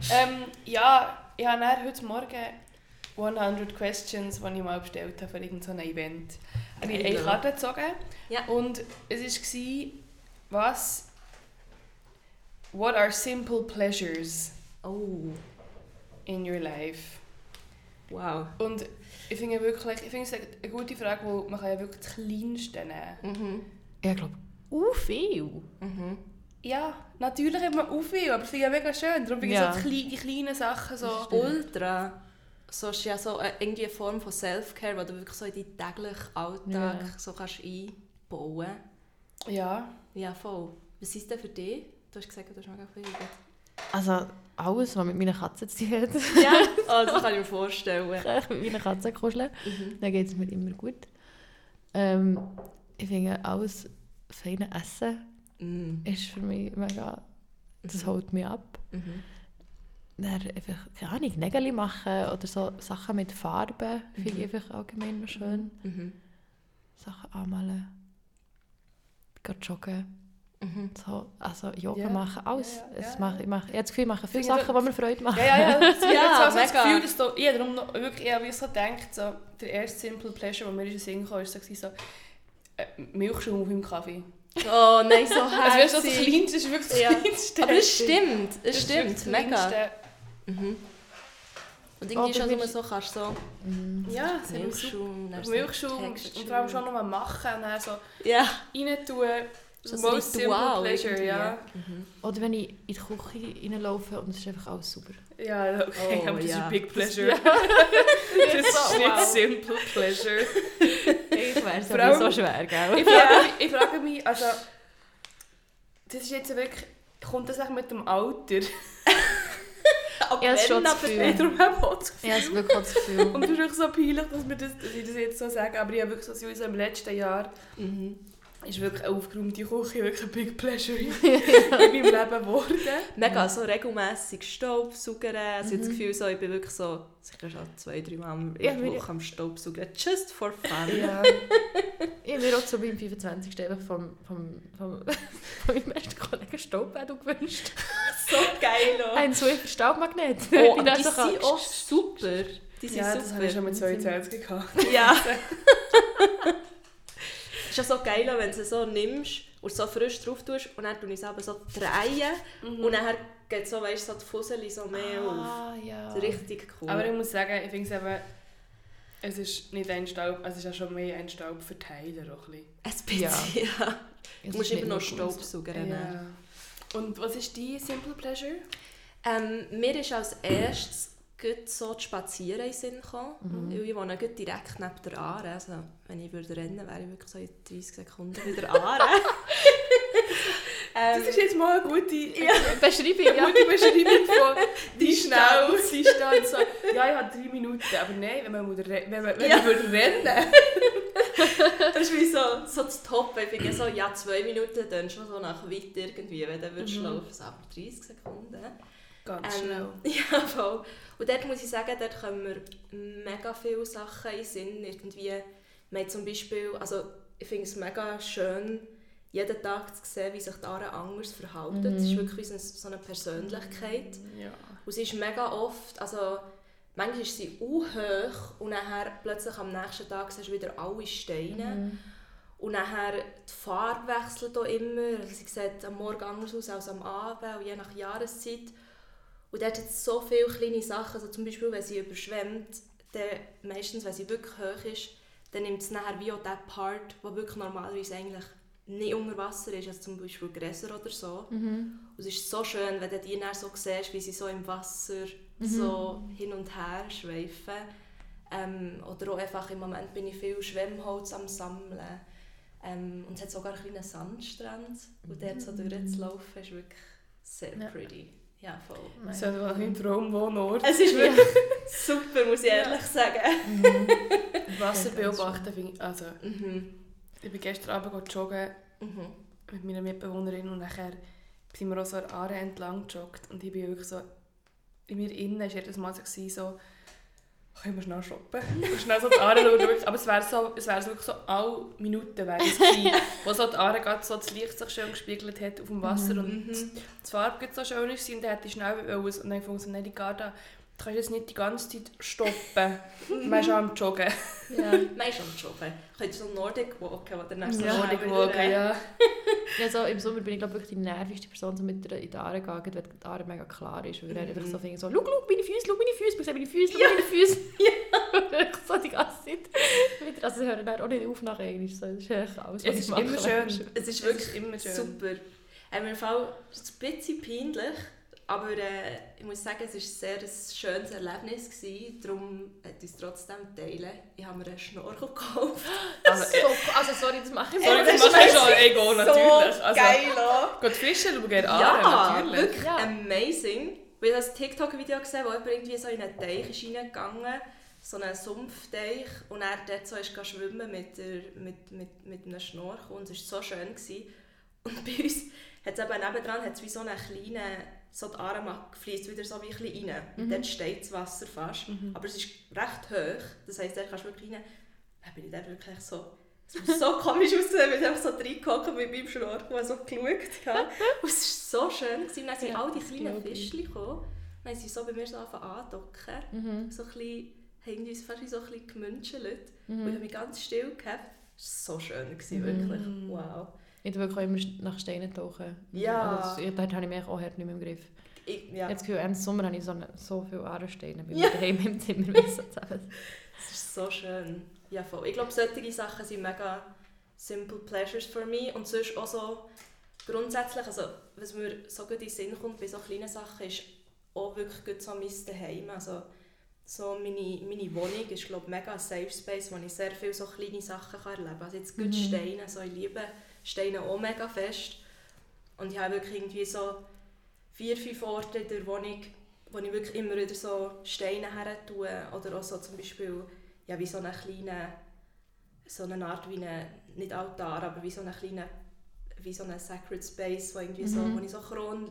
Ja, ich habe dann heute Morgen 100 Questions, die ich mal bestellt habe für irgendein Event. Habe ich eine Karte gezogen und es war, what are simple pleasures in your life? Wow. Und ich finde es eine gute Frage, weil man kann ja wirklich das Kleinste nehmen. Ich glaube, viel. Ja, natürlich hat man auch viel, aber ich finde es mega schön. Darum finde ich so die kleinen Sachen so... Ultra. So ist ja so irgendwie eine Form von Self-Care, die du wirklich so in deinen täglichen Alltag so kannst einbauen kannst. Ja. Ja, voll. Was ist denn für dich? Du hast gesagt, du hast mega viel. Also alles, was mit meiner Katze zu tun hat. Ja, das kann ich mir vorstellen. Kann ich mit meiner Katze kuscheln. Dann geht es mir immer gut. Ich finde, alles feine Essen ist für mich mega... Das holt mich ab. Dann einfach, keine Ahnung, Nägel machen oder so Sachen mit Farben finde ich einfach allgemein noch schön. Sachen anmalen. Gehen joggen. So, also Yoga machen, alles. Ich habe das Gefühl, ich mache viele Sachen, die mir Freude machen. Ja, ja, so das Gefühl, dass du darum noch wirklich wie so denkt, so, der erste Simple Pleasure, der mir in den Sinn kam, war so Milchschaum auf meinem Kaffee. Oh nein, so herzig. Also das Kleinste ist wirklich das Kleinste. Aber es stimmt, mega. Und irgendwie schon immer so kannst so ja, Milchschaum und vor allem schon noch machen und dann so rein tun. So most simple pleasure, ja. Oder wenn ich in die Küche reinlaufe und es ist einfach alles super. Ja, okay, aber das ist ein big pleasure. Ja. Das ist nicht simple pleasure. Ich wäre es so schwer, gell? Ich frage mich, also das ist jetzt wirklich, kommt das auch mit dem Alter? Ja, es ist schon das Gefühl. Darum habe ich auch das Gefühl. Ja, es ist wirklich auch das Gefühl. Und es ist wirklich so peinlich, dass ich das jetzt so sage, aber ich habe wirklich so im letzten Jahr ist wirklich eine aufgeräumte Küche wirklich ein big pleasure in meinem Leben geworden. Mega, so regelmässig Staubsaugern. Also das Gefühl, so, ich bin wirklich so, sicher schon 2-3 Mal in der Woche am Staubsaugern. Just for fun. Ja. Ich habe mir auch so beim 25. einfach von meinem besten Kollegen Staubbäder gewünscht. So geil auch. Ein Swiffer Staubmagnet. Oh, die sind auch super. Die sind super. Das habe ich schon mit 22 gehabt. Ja. Es ist ja so geil, wenn du sie so nimmst und so frisch drauf tust und dann tue ich es aber so drehen und dann geht so, weißt, so die Fussel so mehr auf. Ja. Das ist richtig cool. Aber ich muss sagen, ich finde es eben, es ist nicht ein Staub, es ist ja schon mehr ein Staubverteiler auch ein bisschen. Ein bisschen, ja. Du musst immer noch Staubsauger nehmen. Ja. Und was ist dein Simple Pleasure? Mir ist als erstes so zu spazieren in den Sinn gekommen. Weil ich wohne direkt neben der Aare. Also, wenn ich würde rennen, wäre ich wirklich so in 30 Sekunden wieder Aare. Das ist jetzt mal eine gute Beschreibung. Gute Beschreibung von wie schnell sie steht. So, ja, ich habe 3 Minuten. Aber nein, wenn man würde rennen. Das ist wie so das Top. Ich finde so, 2 Minuten, dann schon so nach weit irgendwie, wenn du würdest laufen. So, aber 30 Sekunden. Ganz schnell. Ja, voll. Und dort muss ich sagen, dort kommen mir mega viele Sachen in den Sinn. Irgendwie, wir zum Beispiel, also ich finde es mega schön, jeden Tag zu sehen, wie sich die Aare anders verhalten. Das ist wirklich so eine Persönlichkeit. Ja. Und sie ist mega oft, also manchmal ist sie hoch und dann plötzlich am nächsten Tag siehst du wieder alle Steine. Und dann die Farbe wechselt auch immer. Also sie sieht am Morgen anders aus als am Abend und je nach Jahreszeit. Und dort hat es so viele kleine Sachen, also zum Beispiel, wenn sie überschwemmt, dann meistens, wenn sie wirklich hoch ist, dann nimmt es nachher wie auch den Part, der wirklich normalerweise eigentlich nicht unter Wasser ist, also zum Beispiel Gräser oder so. Und es ist so schön, wenn du die dann so siehst, wie sie so im Wasser so hin und her schweifen. Oder auch einfach, im Moment bin ich viel Schwemmholz am Sammeln. Und es hat sogar einen kleinen Sandstrand. Und dort so durchzulaufen ist wirklich sehr pretty. Ja, voll. Das ist einfach ein Traumwohnort. Es ist wirklich super, muss ich ehrlich sagen. Wasser beobachten finde ich, also... Ich bin gestern Abend joggen mit meiner Mitbewohnerin und nachher sind wir auch so an der Aare entlang gejoggt und ich bin wirklich so... In mir innen war jedes Mal so, können wir schnell shoppen? Und schnell so die Aare schauen. Aber es wäre wirklich so alle Minuten wäre es gewesen, wo so die Aare gerade so das Licht sich schön gespiegelt hat auf dem Wasser und die Farbe so schön war und dann hätte ich schnell wollen. Und dann fand ich nicht, Garda, du kannst jetzt nicht die ganze Zeit stoppen. Man ist schon am Joggen. Ja, man ist am Joggen. Du könntest so Nordic walken, wo dann so Nordic walken, ja. Ja, so im Sommer bin ich glaube wirklich die nervigste Person, so mit in die Aare gehen, wenn die Aare mega klar ist. Weil einfach so finde, so, schau meine Füße, ich sehe meine Füße. Ja. So die ganze Zeit. Also ich höre dann auch nicht auf nach Englisch. So, das ist echt alles, was es ist immer schön. Es ist wirklich immer schön. Super. Im Fall ist es ein bisschen peinlich, aber ich muss sagen, es war sehr ein schönes Erlebnis gewesen. Darum möchte ich es trotzdem teilen. Ich habe mir einen Schnorchel gekauft. Also sorry, das mache ich das mache ich schon ego, natürlich. So geil auch. Geht fischen, schauen wir ja, natürlich. Wirklich amazing. Ich habe ein TikTok-Video gesehen, wo jemand irgendwie so in einen Teich ist reingegangen, so einen Sumpfteich, und er dort so ist schwimmen mit einem Schnorchel, und es war so schön gewesen. Und bei uns hat es eben nebendran wie so einen kleinen, so die Aare fließt wieder so wie ein bisschen rein. Und dort steht das Wasser fast. Aber es ist recht hoch, das heisst, dort kannst du wirklich rein. Dann bin ich dort wirklich so... Es muss so komisch aussehen, weil ich so reingehockt mit meinem Schnorchel und so geschaut habe. Und es war so schön. Und dann sind all die kleinen Fischchen gekommen. Dann sind sie so bei mir so andocken. So ein bisschen, haben uns fast so ein bisschen gemünschelt. Und ich habe mich ganz still gehabt. Es war so schön, wirklich. Wow. Ich tauche wirklich immer nach Steinen tauchen. Ja. Also, dort habe ich mich auch nicht mehr im Griff. Ja. Jetzt Ende Sommer habe ich so viele Aarensteine bei mir daheim im Zimmer. Es ist so schön. Ja, voll. Ich glaube, solche Sachen sind mega simple pleasures für mich. Und sonst auch so grundsätzlich, also was mir so gut in den Sinn kommt bei so kleinen Sachen, ist auch wirklich gut so mein Zuhause. Also so meine Wohnung ist, glaube ich, mega ein Safe Space, wo ich sehr viele so kleine Sachen erleben kann. Also jetzt gut Steine, so ich liebe Steine auch mega fest. Und ich habe wirklich irgendwie so 4-5 Orte in der Wohnung, wo ich wirklich immer wieder so Steine her tue. Oder auch so zum Beispiel ja, wie so eine kleine, so eine Art wie eine, nicht Altar, aber wie so eine kleine, wie so ein Sacred Space, wo irgendwie so, wo ich so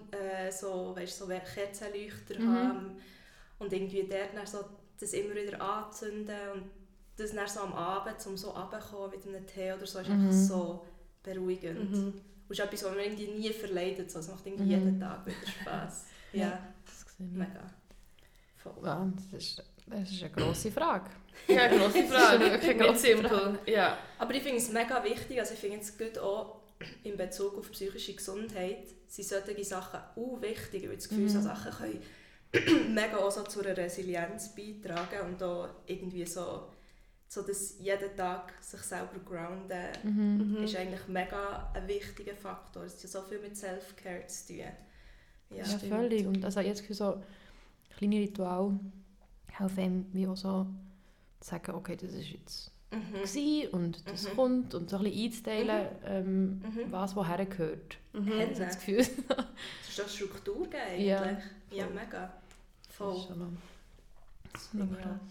so Kerzenleuchter habe. Und irgendwie dort dann so das immer wieder anzünden und das dann so am Abend, um so runterzukommen mit einem Tee oder so, ist einfach so beruhigend. Und es ist etwas, was man irgendwie nie verleidet, so. Es macht irgendwie jeden Tag wieder Spass. Ja, das sehe ich. Mega. Voll. Ja, das ist eine grosse Frage. Ja, eine grosse Frage. Wirklich nicht simpel. Ja. Aber ich finde es mega wichtig, also ich finde es gut auch in Bezug auf psychische Gesundheit, sind solche Sachen auch wichtig, weil das Gefühl, so Sachen können mega auch so zu einer Resilienz beitragen und auch irgendwie so dass jeden Tag sich selber grounden, ist eigentlich mega ein wichtiger Faktor. Es hat ja so viel mit Self-Care zu tun. Ja, völlig. Und also jetzt für so kleine Rituale helfen einem wie auch so zu sagen, okay, das ist jetzt gewesen und das kommt und so ein bisschen einzuteilen, was woher gehört. Hat das Gefühl. Das ist doch Struktur eigentlich. Ja, mega. Voll. Das ist schon das ist mega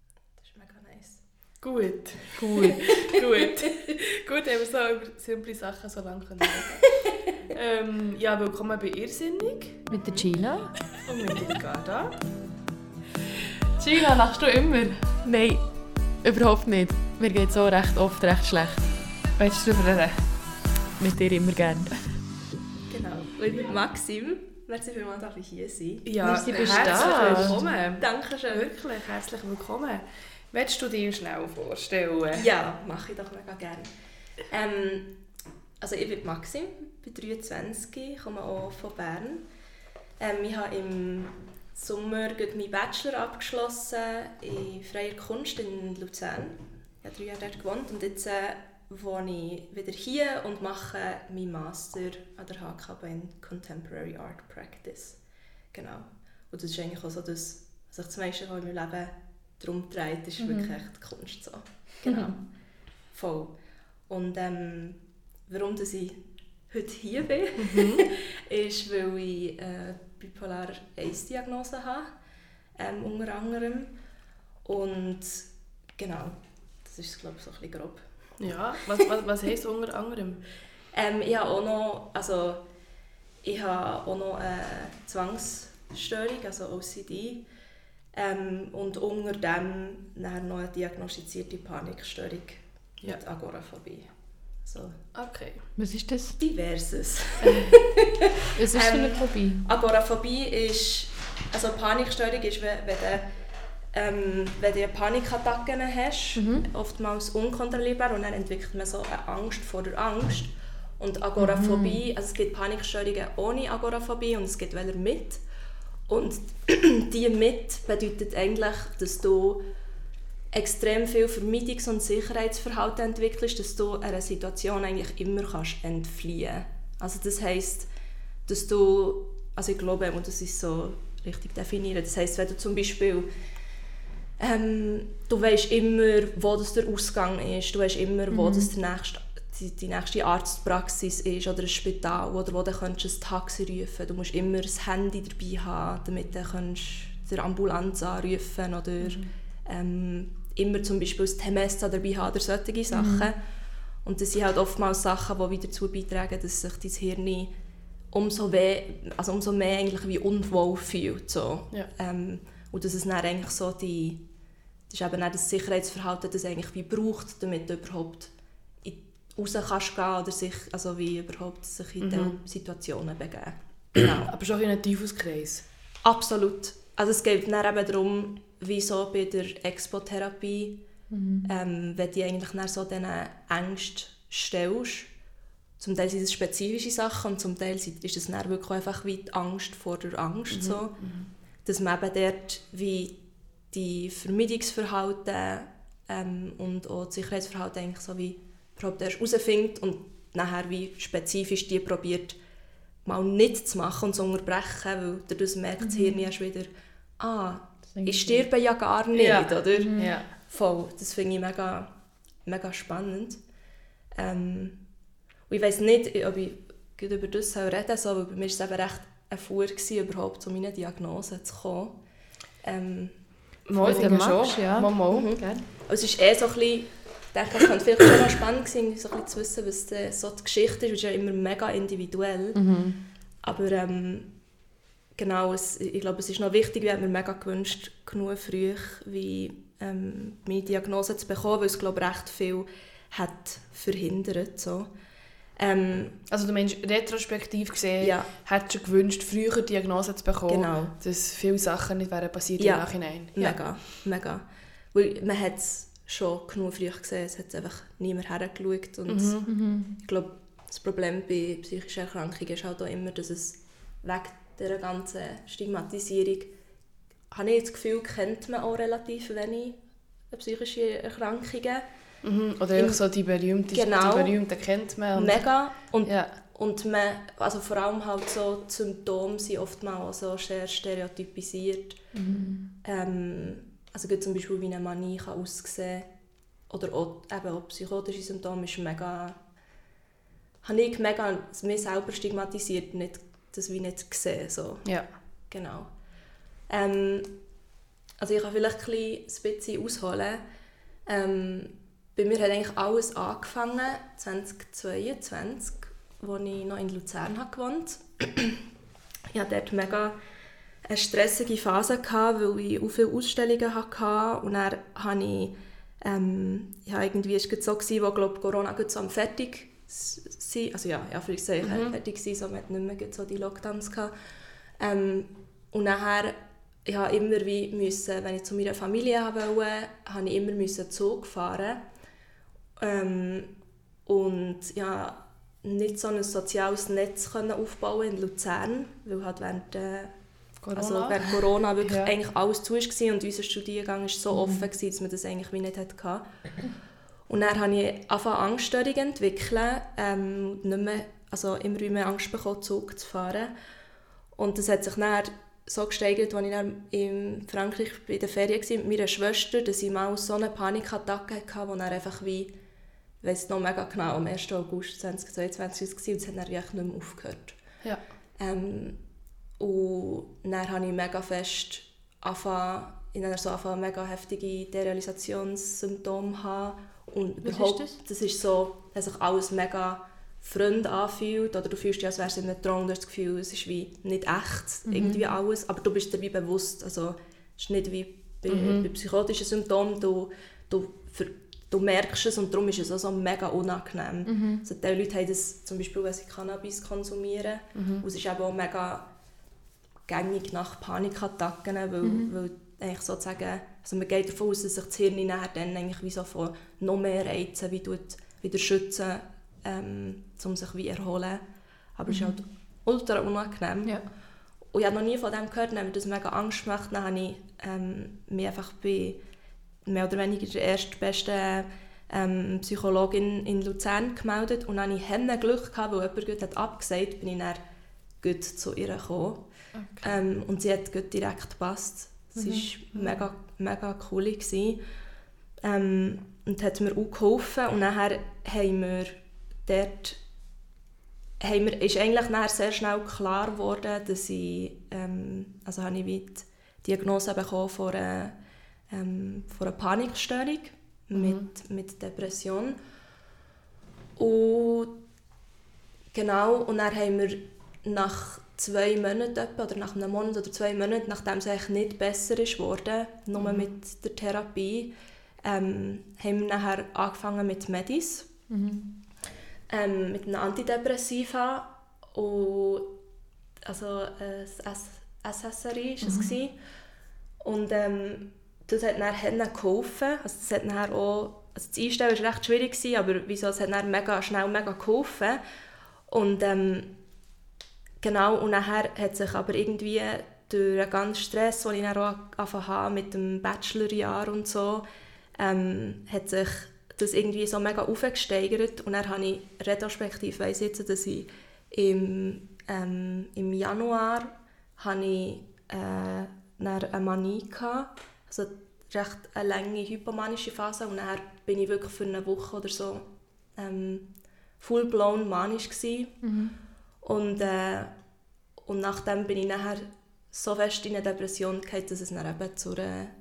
nice. Gut, haben wir so über simple Sachen so lange reden. Ja, willkommen bei Irrsinnig. Mit der Gina. Und mit der Garda. Gina, lachst du immer? Nein, überhaupt nicht. Mir geht es auch recht oft recht schlecht. Willst du darüber reden? Mit dir immer gerne. Genau. Und Maxim, merci vielmals, dass ich hier sein. Ja, herzlich willkommen. Dankeschön. Wirklich, herzlich willkommen. Willst du dir schnell vorstellen? Ja, mache ich doch mega gerne. Also ich bin Maxim, bin 23, komme auch von Bern. Ich habe im Sommer meinen Bachelor abgeschlossen in Freier Kunst in Luzern. Ich habe 3 Jahre dort gewohnt und jetzt wohne ich wieder hier und mache meinen Master an der HKB in Contemporary Art Practice. Genau. Und das ist eigentlich auch so, dass sich das meiste in meinem Leben darum dreht, ist wirklich echt die Kunst so. Genau. Voll. Und warum dass ich heute hier bin, ist, weil ich bipolare 1-Diagnose habe, unter anderem. Und genau, das ist glaube ich so ein bisschen grob. Ja, was heisst unter anderem? Ich habe auch noch, eine Zwangsstörung, also OCD. Und unter dem dann noch eine diagnostizierte Panikstörung mit Agoraphobie. So. Okay. Was ist das? Diverses. Was ist für eine Phobie? Agoraphobie ist, also Panikstörung ist, wenn du Panikattacken hast, oftmals unkontrollierbar, und dann entwickelt man so eine Angst vor der Angst. Und Agoraphobie, also es gibt Panikstörungen ohne Agoraphobie und es gibt welche mit. Und die mit bedeutet eigentlich, dass du extrem viel Vermeidungs- und Sicherheitsverhalten entwickelst, dass du einer Situation eigentlich immer kannst entfliehen. Also das heisst, dass du, also ich glaube, und das ist so richtig definiert, das heisst, wenn du zum Beispiel du weisst immer, wo das der Ausgang ist, du weisst immer, wo das die nächste Arztpraxis ist oder ein Spital, oder wo du ein Taxi rufen kannst. Du musst immer das Handy dabei haben, damit du die Ambulanz anrufen oder immer zum Beispiel das Temesta dabei haben oder solche Sachen. Und das sind halt oftmals Sachen, die wieder dazu beitragen, dass sich dein Hirn umso mehr eigentlich wie unwohl fühlt. So. Ja. Und dass es dann eigentlich so das ist eben dann das Sicherheitsverhalten, das eigentlich wie braucht, damit du überhaupt raus kannst gehen oder sich in diese Situationen begeben. Genau. Aber schon in einem Teufelskreis. Absolut. Also es geht dann eben darum, wie so bei der Expo-Therapie, wenn du eigentlich dann so diesen Ängsten stellst. Zum Teil sind es spezifische Sachen und zum Teil ist es dann wirklich einfach wie die Angst vor der Angst. So. Dass man eben dort wie die Vermeidungsverhalten und auch das Sicherheitsverhalten eigentlich so wie überhaupt erst herausfindet und nachher wie spezifisch die probiert mal nicht zu machen und zu unterbrechen, weil dadurch merkt das Hirn erst wieder, ich sterbe ja gar nicht, oder? Ja. Voll, das finde ich mega, mega spannend. Und ich weiss nicht, ob ich über das reden soll, weil bei mir war es eben recht ein Fuhr, überhaupt zu meiner Diagnose zu kommen. Ich denke schon. Ja. Es ist so ein bisschen, ich denke, es könnte vielleicht schon noch spannend sein, so ein bisschen zu wissen, was so die Geschichte ist. Es ist ja immer mega individuell. Aber genau, ich glaube, es ist noch wichtig, ich habe mir mega gewünscht, genug früh wie meine Diagnose zu bekommen, weil es, glaube ich, recht viel hat verhindert. So. Also du meinst, retrospektiv gesehen, hättest du gewünscht, früher Diagnose zu bekommen, genau. dass viele Sachen nicht wären passiert im Nachhinein. Ja, mega. Weil man hat es schon genug früh gesehen, es hat einfach niemand hergeschaut. Und ich glaube, das Problem bei psychischen Erkrankungen ist halt auch immer, dass es wegen dieser ganzen Stigmatisierung, habe ich das Gefühl, kennt man auch relativ wenig psychische Erkrankungen. Oder auch so die berühmten kennt man. Mega. Und man, also vor allem halt so die Symptome sind oftmals so sehr stereotypisiert. Also zum Beispiel wie eine Manie kann aussehen oder auch, eben auch psychotische Symptome ist mega, habe ich mega mich selber stigmatisiert, nicht, das wie nicht gesehen. So. Ja. Genau. Also ich kann vielleicht ein bisschen ausholen. Bei mir hat eigentlich alles angefangen 2022, als ich noch in Luzern gewohnt habe. Ich hatte dort mega eine stressige Phase, weil ich auch viele Ausstellungen hatte. Und dann habe ich, irgendwie war es so, wo Corona so am fertig war. Also fertig war, so, man hat nicht mehr so die Lockdowns gehabt. Und nachher ich habe immer müssen, wenn ich zu meiner Familie wollte, habe ich immer Zug fahren. Und ja, nicht so ein soziales Netz aufbauen in Luzern, weil halt während Corona wirklich eigentlich alles zu war und unser Studiengang war so offen, dass man das eigentlich nicht hatte. Und dann habe ich Angststörungen entwickelt, immer mehr Angst bekommen, Zug zu fahren. Und das hat sich dann so gesteigert, als ich dann in Frankreich in der Ferien war mit meiner Schwester, dass ich mal so eine Panikattacke hatte, die dann einfach wie, ich weiss noch mega genau, am 1. August 2022 war und es hat dann nicht mehr aufgehört. Ja. Und dann habe ich mega fest angefangen, mega heftige Derealisationssymptome haben. Und überhaupt, das ist so, dass sich alles mega fremd anfühlt, oder du fühlst dich, als wärst du in einem Traum, du hast das Gefühl, es ist wie nicht echt, irgendwie alles, aber du bist dabei bewusst, also ist nicht wie bei psychotischen Symptomen. Du merkst es und darum ist es auch so mega unangenehm. Also die Leute haben das zum Beispiel, wenn sie Cannabis konsumieren. Und es ist eben auch mega gängig nach Panikattacken, weil eigentlich sozusagen, also man geht davon aus, dass sich das Hirn nachher dann eigentlich wie so von noch mehr Reizen wieder schützen, um sich wie erholen. Aber es ist halt ultra unangenehm. Ja. Und ich habe noch nie von dem gehört, dann habe ich das mega Angst gemacht. Dann habe ich mich einfach bei mehr oder weniger der erstbesten Psychologin in Luzern gemeldet. Und dann hatte ich Glück gehabt, weil jemand gut hat abgesagt, bin ich dann gut zu ihr gekommen. Okay. Und sie hat gut direkt gepasst. Sie war mega cool. Und hat mir auch geholfen. Und nachher ist eigentlich nachher sehr schnell klar geworden, dass ich, also habe ich die Diagnose bekommen von einer Panikstörung mit Depression. Und genau, und dann haben wir nach 2 Monaten oder nach einem Monat oder 2 Monaten, nachdem es eigentlich nicht besser ist worden, nur mit der Therapie, haben wir nachher angefangen mit Medis, mit einem Antidepressiva und also SSRI war es. Und das hat dann geholfen. Also das hat dann auch, also das Einstellen war recht schwierig, aber wieso, es hat dann mega geholfen. Und genau, und nachher hat sich aber irgendwie durch den ganzen Stress, den ich dann auch angefangen habe mit dem Bachelorjahr und so, hat sich das irgendwie so mega aufgesteigert. Und dann habe ich retrospektiv weiss jetzt, dass ich im Januar habe ich eine Manie hatte, also recht eine lange hypomanische Phase, und dann bin ich wirklich für eine Woche oder so full-blown manisch gewesen. Und nachdem bin ich nachher so fest in eine Depression gefallen, dass es dann eben zu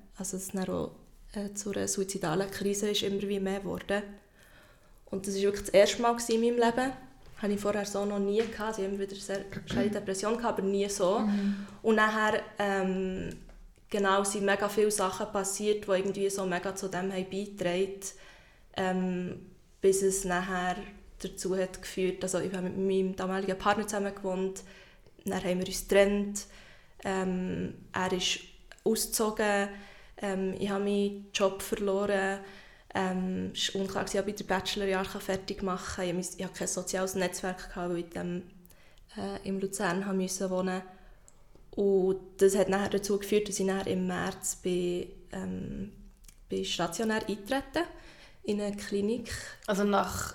einer suizidalen Krise ist immer wie mehr geworden. Und das war wirklich das erste Mal in meinem Leben. Das hatte ich vorher so noch nie gehabt. Ich hatte immer wieder sehr schwere Depression, aber nie so. Und nachher genau, sind mega viele Sachen passiert, die irgendwie so mega zu dem haben beigetragen, bis es nachher dazu hat geführt, also ich habe mit meinem damaligen Partner zusammen gewohnt, dann haben wir uns getrennt, er ist ausgezogen, ich habe meinen Job verloren, es war unklar, ob ich den Bachelorjahr fertig machen kann. Ich hatte kein soziales Netzwerk, weil ich in Luzern wohnen musste. Und das hat nachher dazu geführt, dass ich nachher im März bin stationär eingetreten in eine Klinik. Also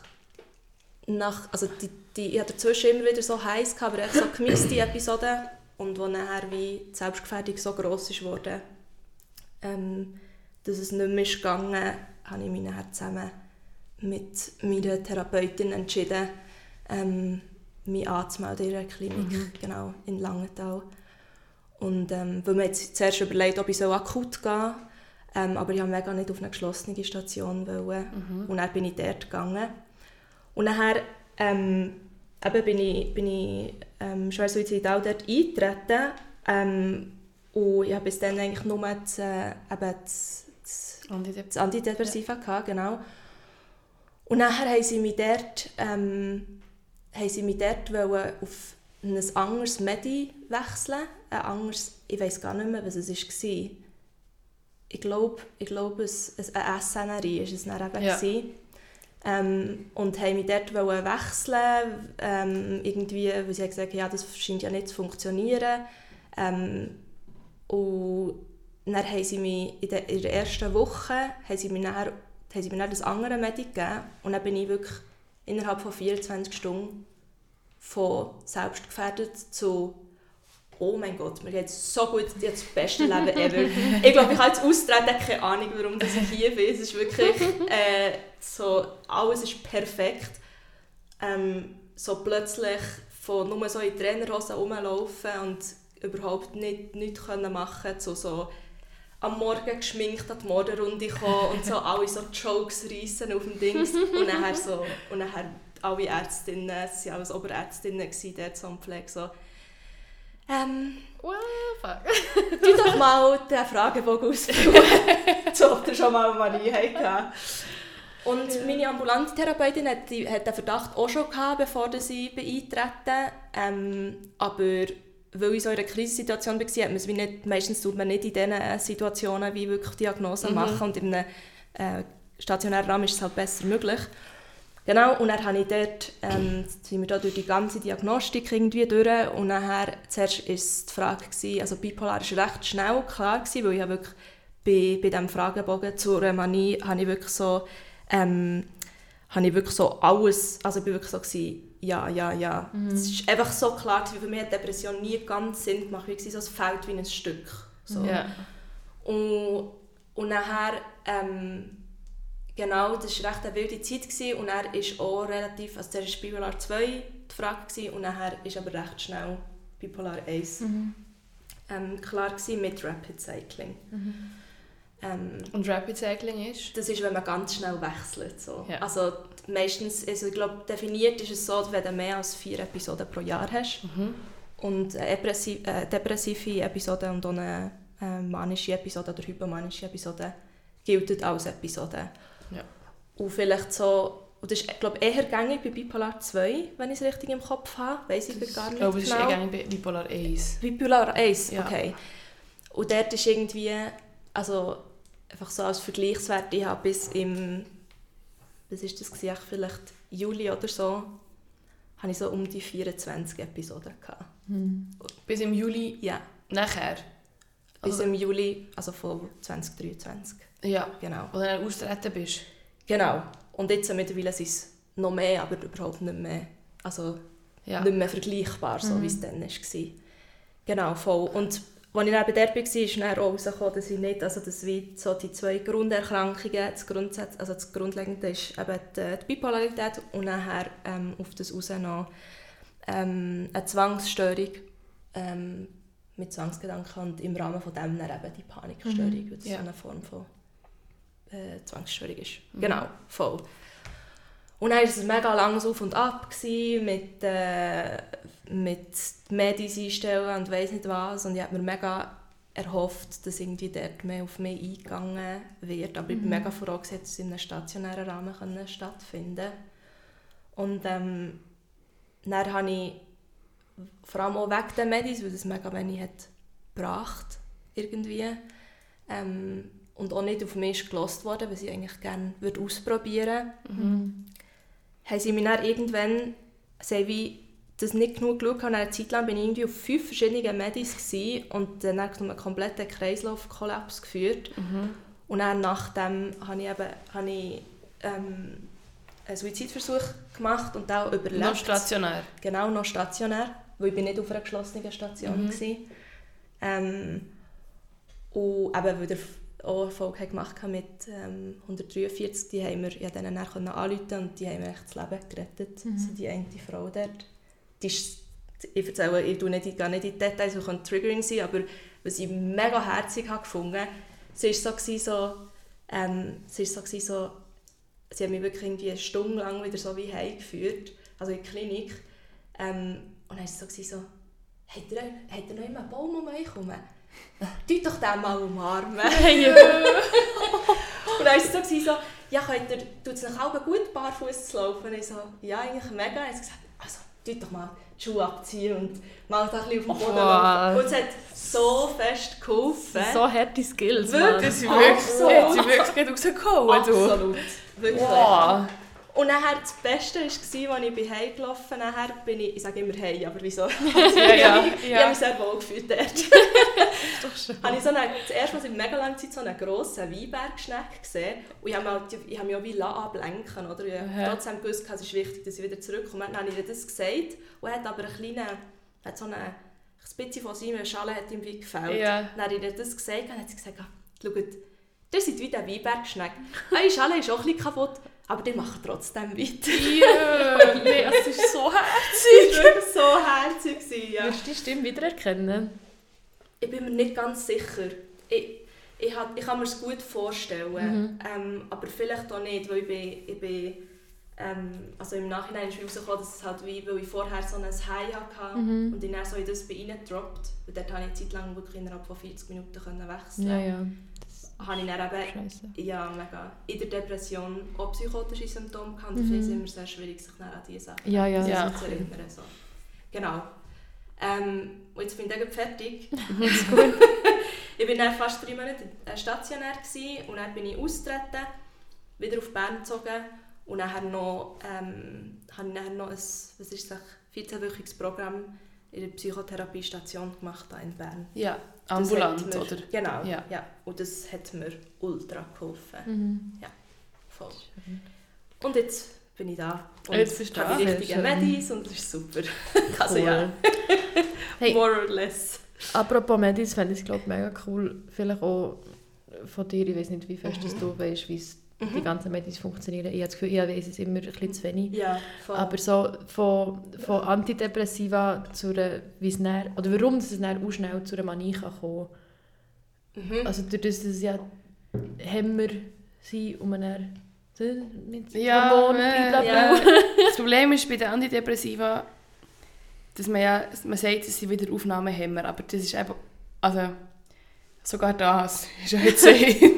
also ich hatte dazwischen immer wieder so heiß, aber echt so gemixte Episoden. Und wo nachher wie die Selbstgefährdung so gross ist worden, dass es nicht mehr gegangen, habe ich mich nachher zusammen mit meiner Therapeutin entschieden, mich anzumelden in einer Klinik, genau, in Langenthal. Und weil wir jetzt zuerst überlegt, ob ich so akut gehen soll, aber ich wollte mega nicht auf eine geschlossene Station wollen. Und dann bin ich dort gegangen. Und nachher bin ich schwer suizidal dort eingetreten. Und ich habe bis dann eigentlich nur das Antidepressiva gehabt, genau. Und nachher haben sie mich dort auf ein anderes Medi wechseln. Ich weiss gar nicht mehr, was es war. Ich glaube, eine SNRI war es dann eben. Ja. Und haben mich dort wechseln, irgendwie, weil sie gesagt haben, ja, das scheint ja nicht zu funktionieren. Und dann haben sie mich in der ersten Woche haben sie mir dann das andere Medi gegeben. Und dann bin ich wirklich innerhalb von 24 Stunden von selbstgefährdet zu «Oh mein Gott, mir geht es so gut, ich habe das beste Leben ever». Ich glaube, ich habe jetzt austreten, keine Ahnung, warum ich hier bin. Es ist wirklich so, alles ist perfekt. So plötzlich von nur so in Trainerhosen rumlaufen und überhaupt nichts machen, so am Morgen geschminkt an die Morgenrunde kommen und so alle so Jokes reissen auf dem Dings. Und nachher alle Ärztinnen, es waren alles Oberärztinnen dort so am Pflege, so What the fuck? Tu doch mal den Fragebogen ausfüllen, ob ihr schon mal Manie hatte. Und meine ambulante Therapeutin hat den Verdacht auch schon gehabt, bevor sie eintreten. Aber weil ich so in einer Krisensituation war, hat man es wie nicht, meistens tut man nicht in diesen Situationen wie wirklich Diagnosen machen. Und in einem stationären Rahmen ist es halt besser möglich. Genau, und dann habe ich dort, sind wir da durch die ganze Diagnostik irgendwie durch. Und nachher, zuerst war es die Frage, also bipolar war recht schnell klar gewesen, weil ich ja wirklich bei diesem Fragebogen zur Manie habe ich wirklich so alles, also ich war wirklich so gewesen, ja. Es ist einfach so klar, wie für mich hat Depression nie ganz Sinn gemacht, wie so, es fällt wie ein Stück. So. Ja. Und nachher, genau, das war recht eine wilde Zeit gewesen, und er ist auch relativ, also zuerst war Bipolar 2 die Frage gewesen, und nachher ist aber recht schnell Bipolar 1 klar gewesen mit Rapid Cycling. Und Rapid Cycling ist? Das ist, wenn man ganz schnell wechselt. So. Ja. Also meistens, also ich glaube, definiert ist es so, wenn du mehr als 4 Episoden pro Jahr hast. Und depressive Episoden und auch eine manische Episode oder hypomanische Episode gilt als Episode. Ja. Und vielleicht so, und das ist, glaube ich, eher gängig bei Bipolar 2, wenn ich es richtig im Kopf habe. Weiss ich gar nicht. Ich glaube, es ist eher gängig bei Bipolar 1. Bipolar 1, Ja. okay. Und dort ist irgendwie, also einfach so als Vergleichswert, ich habe bis im, was ist das gewesen, vielleicht Juli oder so, habe ich so um die 24 Episoden gehabt. Bis im Juli Ja, nachher? bis Also- im Juli, also von 2023. Ja. Genau. Wo du dann austreten bist? Genau. Und jetzt mittlerweile sind es noch mehr, aber überhaupt nicht mehr, also Ja. nicht mehr vergleichbar, so wie es dann war. Genau, voll. Und als ich dann bei der war, ist dann auch rausgekommen, dass ich nicht, also dass wie so die 2 Grunderkrankungen, das Grundlegende ist eben die Bipolarität und nachher auf das raus noch eine Zwangsstörung mit Zwangsgedanken und im Rahmen von dem dann eben die Panikstörung, weil das so eine Form von Zwangsstörung ist. Genau, voll. Und dann war es ein mega langes Auf und Ab mit Medis einstellen und weiss nicht was. Und ich habe mir mega erhofft, dass irgendwie dort mehr auf mich eingegangen wird. Aber ich bin mega froh, dass es in einem stationären Rahmen stattfinden konnte. Und dann habe ich vor allem auch wegen den Medis, weil das mega wenig hat gebracht irgendwie. Und auch nicht auf mich ist gehört worden, was ich eigentlich gerne ausprobieren würde. Haben sie mich dann irgendwann, wie das nicht genug geschaut haben, eine Zeit lang bin ich irgendwie auf 5 verschiedene Medis gewesen und dann habe ich einen kompletten Kreislaufkollaps geführt. Und dann nachdem habe ich einen Suizidversuch gemacht und auch überlebt. Noch stationär? Genau, noch stationär, weil ich nicht auf einer geschlossenen Station war. Und eben, weil auch Erfolg gemacht mit 143, die haben wir ja dann anrufen und die haben mir echt das Leben gerettet. Also die eine Frau dort. Die ist, ich erzähle, ich gehe nicht in die Details, es kann triggering sein, aber was ich mega herzig habe gefunden, sie war so, sie hat mich wirklich irgendwie eine Stunde lang wieder so wie heimgeführt, also in die Klinik. Und dann war sie so, habt ihr noch immer einen Baum um euch herum? Tut doch den mal umarmen. Und dann war sie so, ja, tut es euch auch gut, barfuß zu laufen? Und ich so, ja, eigentlich mega. Und sie gesagt, also, tut doch mal die Schuhe abziehen und mal da ein bisschen auf den Boden laufen. Und es hat so fest geholfen. So harte Skills, Wirklich? Das sind wirklich rausgekommen. Absolut. Wirklich. Wow. Und nachher das Beste war, als ich heim gelaufen bin, ich sage immer «Hey», aber wieso? Ich habe mich sehr wohl gefühlt dort. Das erste Mal seit mega langer Zeit so einen grossen Weinbergschneck gesehen. Und ich habe mich auch wie ablenken, oder? Ich habe trotzdem gewusst, es ist wichtig, dass ich wieder zurückkomme. Dann habe ich ihr das gesagt und hat aber ein bisschen von seiner Schale hat ihm wie gefällt. Ja. Dann habe ich ihr das gesagt und hat sie gesagt, «Schaut, ihr seid wie der Weinbergschneck. Eure Schale ist auch ein bisschen kaputt, aber die machen trotzdem weiter.» Ja, nee, es ist so herzig. Das war wirklich so herzig. Ja. Würdest du die Stimme wiedererkennen? Ich bin mir nicht ganz sicher. Ich kann mir es gut vorstellen, aber vielleicht auch nicht, weil ich bin also im Nachhinein ist rausgekommen, dass es halt wie, weil ich vorher so ein High hatte und dann so in das bei reingedroppt. Und dort konnte ich eine Zeit lang wirklich innerhalb von 40 Minuten wechseln. Ja. Habe ich dann eben mega in der Depression auch psychotische Symptome gehabt. Und das ist immer sehr schwierig, sich dann an diese Sachen zu erinnern. So. Genau. Und jetzt bin ich dann fertig. Ich war dann fast 3 Monate stationär gewesen, und dann bin ich austreten, wieder auf Bern gezogen und dann habe ich noch ein 14-wöchiges Programm in der Psychotherapiestation gemacht hier in Bern. Ja, ambulant, oder? Genau, ja. Und das hat mir ultra geholfen. Ja, voll. Und jetzt bin ich da und jetzt bist du habe die richtigen Medis und das ist super. Also ja, hey, more or less. Apropos Medis, fände ich es mega cool, vielleicht auch von dir, ich weiß nicht, wie fest du weißt, wie die ganzen Medis funktionieren. Ich habe das Gefühl, ich weiss es immer ein bisschen zu wenig. Ja, voll. Aber so von Antidepressiva zu einer, oder warum es dann auch schnell zu einer Manie kann kommen. Also durch das, dass es ja Hämmer sind und man dann mit Hormonen Das Problem ist bei den Antidepressiva, dass man sagt, es sind wieder Aufnahmehämmer, aber das ist einfach, also sogar das ist ja jetzt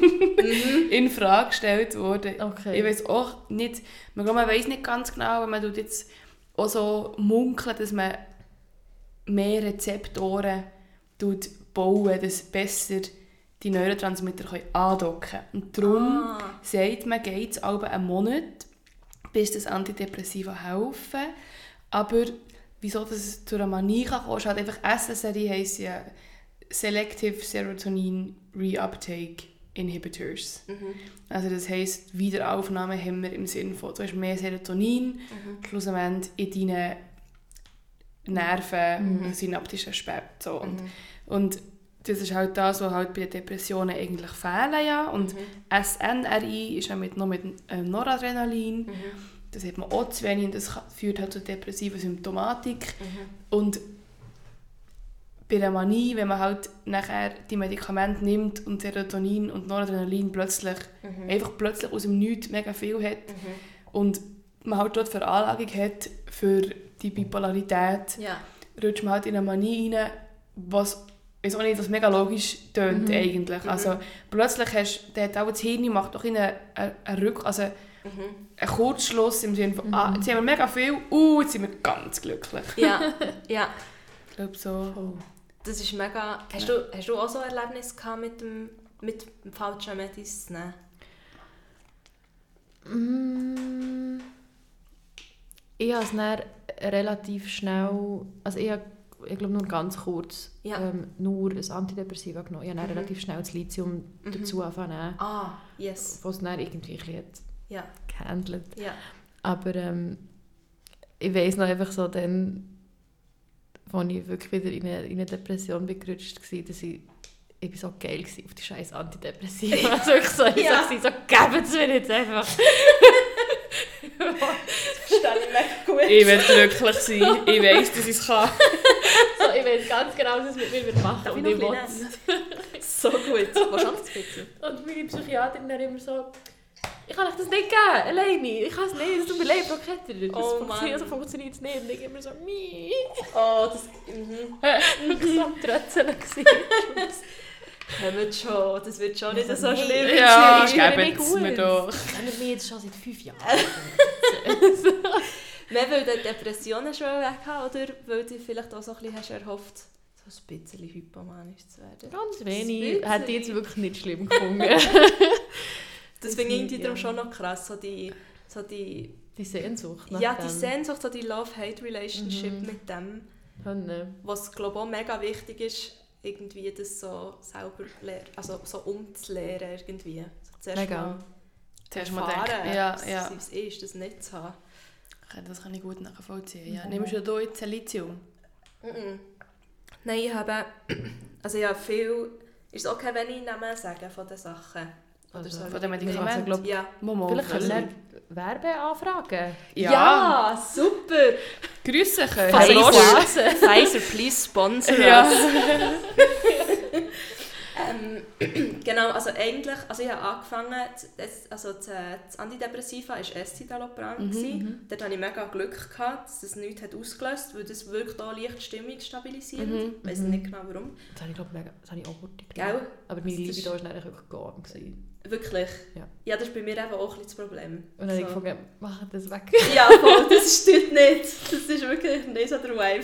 in Frage gestellt worden. Okay. Ich weiß auch nicht, man weiß nicht ganz genau, wenn man jetzt auch so munkelt, dass man mehr Rezeptoren bauen, dass besser die Neurotransmitter andocken können. Und darum sagt man, geht es einen Monat, bis das Antidepressiva helfen. Aber wieso das zu einer Manie kommen kann, ist halt einfach SSRI, heisst ja Selective Serotonin Reuptake Inhibitors. Also das heisst Wiederaufnahmehemmer im Sinne von, du hast mehr Serotonin schlussendlich in deinen Nerven, synaptischen Späten. So. Und das ist halt das, was halt bei den Depressionen eigentlich fehlen. Ja. Und SNRI ist ja noch mit Noradrenalin. Das hat man auch zu wenig und das führt halt zu depressiver Symptomatik. Und bei der Manie, wenn man halt nachher die Medikamente nimmt und Serotonin und Noradrenalin einfach plötzlich aus dem Nichts mega viel hat und man halt dort Veranlagung hat für die Bipolarität, rutscht man halt in eine Manie rein, was ist auch nicht, was mega logisch tönt eigentlich. Also plötzlich hat auch das Hirn macht doch einen Kurzschluss im Sinne von, jetzt haben wir mega viel, jetzt sind wir ganz glücklich. Ja. Ich glaube so. Das ist mega... Hast du auch so ein Erlebnis gehabt mit dem falschen Medis zu nehmen? Ich habe es dann relativ schnell... Also ich glaube nur ganz kurz nur ein Antidepressiva genommen. Ich habe dann relativ schnell das Lithium dazu angefangen. Yes. Was dann irgendwie ein bisschen gehandelt. Ja. Aber ich weiss noch einfach so dann, als ich wirklich wieder in eine Depression gerutscht war, dass ich bin so geil war auf die scheiß Antidepressiva. Also ich so geben es mir jetzt einfach. Das verstehe ich mega gut. Ich will glücklich sein. Ich weiss, dass ich es kann. So, ich weiß ganz genau, was es mit mir machen Darf und ich ich noch will ein es. So gut. Was anderes bitte? Und meine Psychiaterin dann immer so, ich kann euch das nicht geben, alleine. Ich kann es nicht, es tut mir leid, Frau Ketter. Das funktioniert es nicht. Und ich immer so, das... Ich war am Trötzeln. Kommt schon, das wird schon nicht so schlimm. Ja, geben es mir doch. Kennen wir jetzt schon seit 5 Jahren. Mehr weil du Depressionen schon weg hast, oder weil du vielleicht auch so ein bisschen hast erhofft, so ein bisschen hypomanisch zu werden? Ganz wenig. Hätte ich jetzt wirklich nicht schlimm gefunden. Das finde ich irgendwie darum schon noch krass, so die Sehnsucht. Die Sehnsucht, so die Love-Hate-Relationship mit dem, was glaube ich auch mega wichtig ist, irgendwie das so selber also so umzulernen irgendwie. So zuerst mal erfahren, wie es ist, das nicht zu haben. Das kann ich gut nachvollziehen. Ja. Nimmst du da jetzt ein Lithium? Nein, ich habe... Also ja, viel... Ist es okay, wenn ich Namen sage von den Sachen? Oder so von den Medikamenten? Ja. Vielleicht können wir Werbeanfragen. Ja, super! Grüße können. Pfizer, please sponsor us. Genau, also eigentlich, also ich habe angefangen, das Antidepressiva war Escitalopram. Dort hatte ich mega Glück gehabt, dass das nichts ausgelöst hat, weil das wirkt auch leicht stimmungsstabilisierend. Ich weiss nicht genau warum. Das habe ich, glaube ich, auch gut genommen. Aber meine Liebe da war eigentlich wirklich gegangen. Wirklich? Ja. Ja, das ist bei mir eben auch ein bisschen das Problem. Und dann habe ich gefunden, mach das weg. Ja, voll, das stimmt nicht. Das ist wirklich nicht so der Vibe.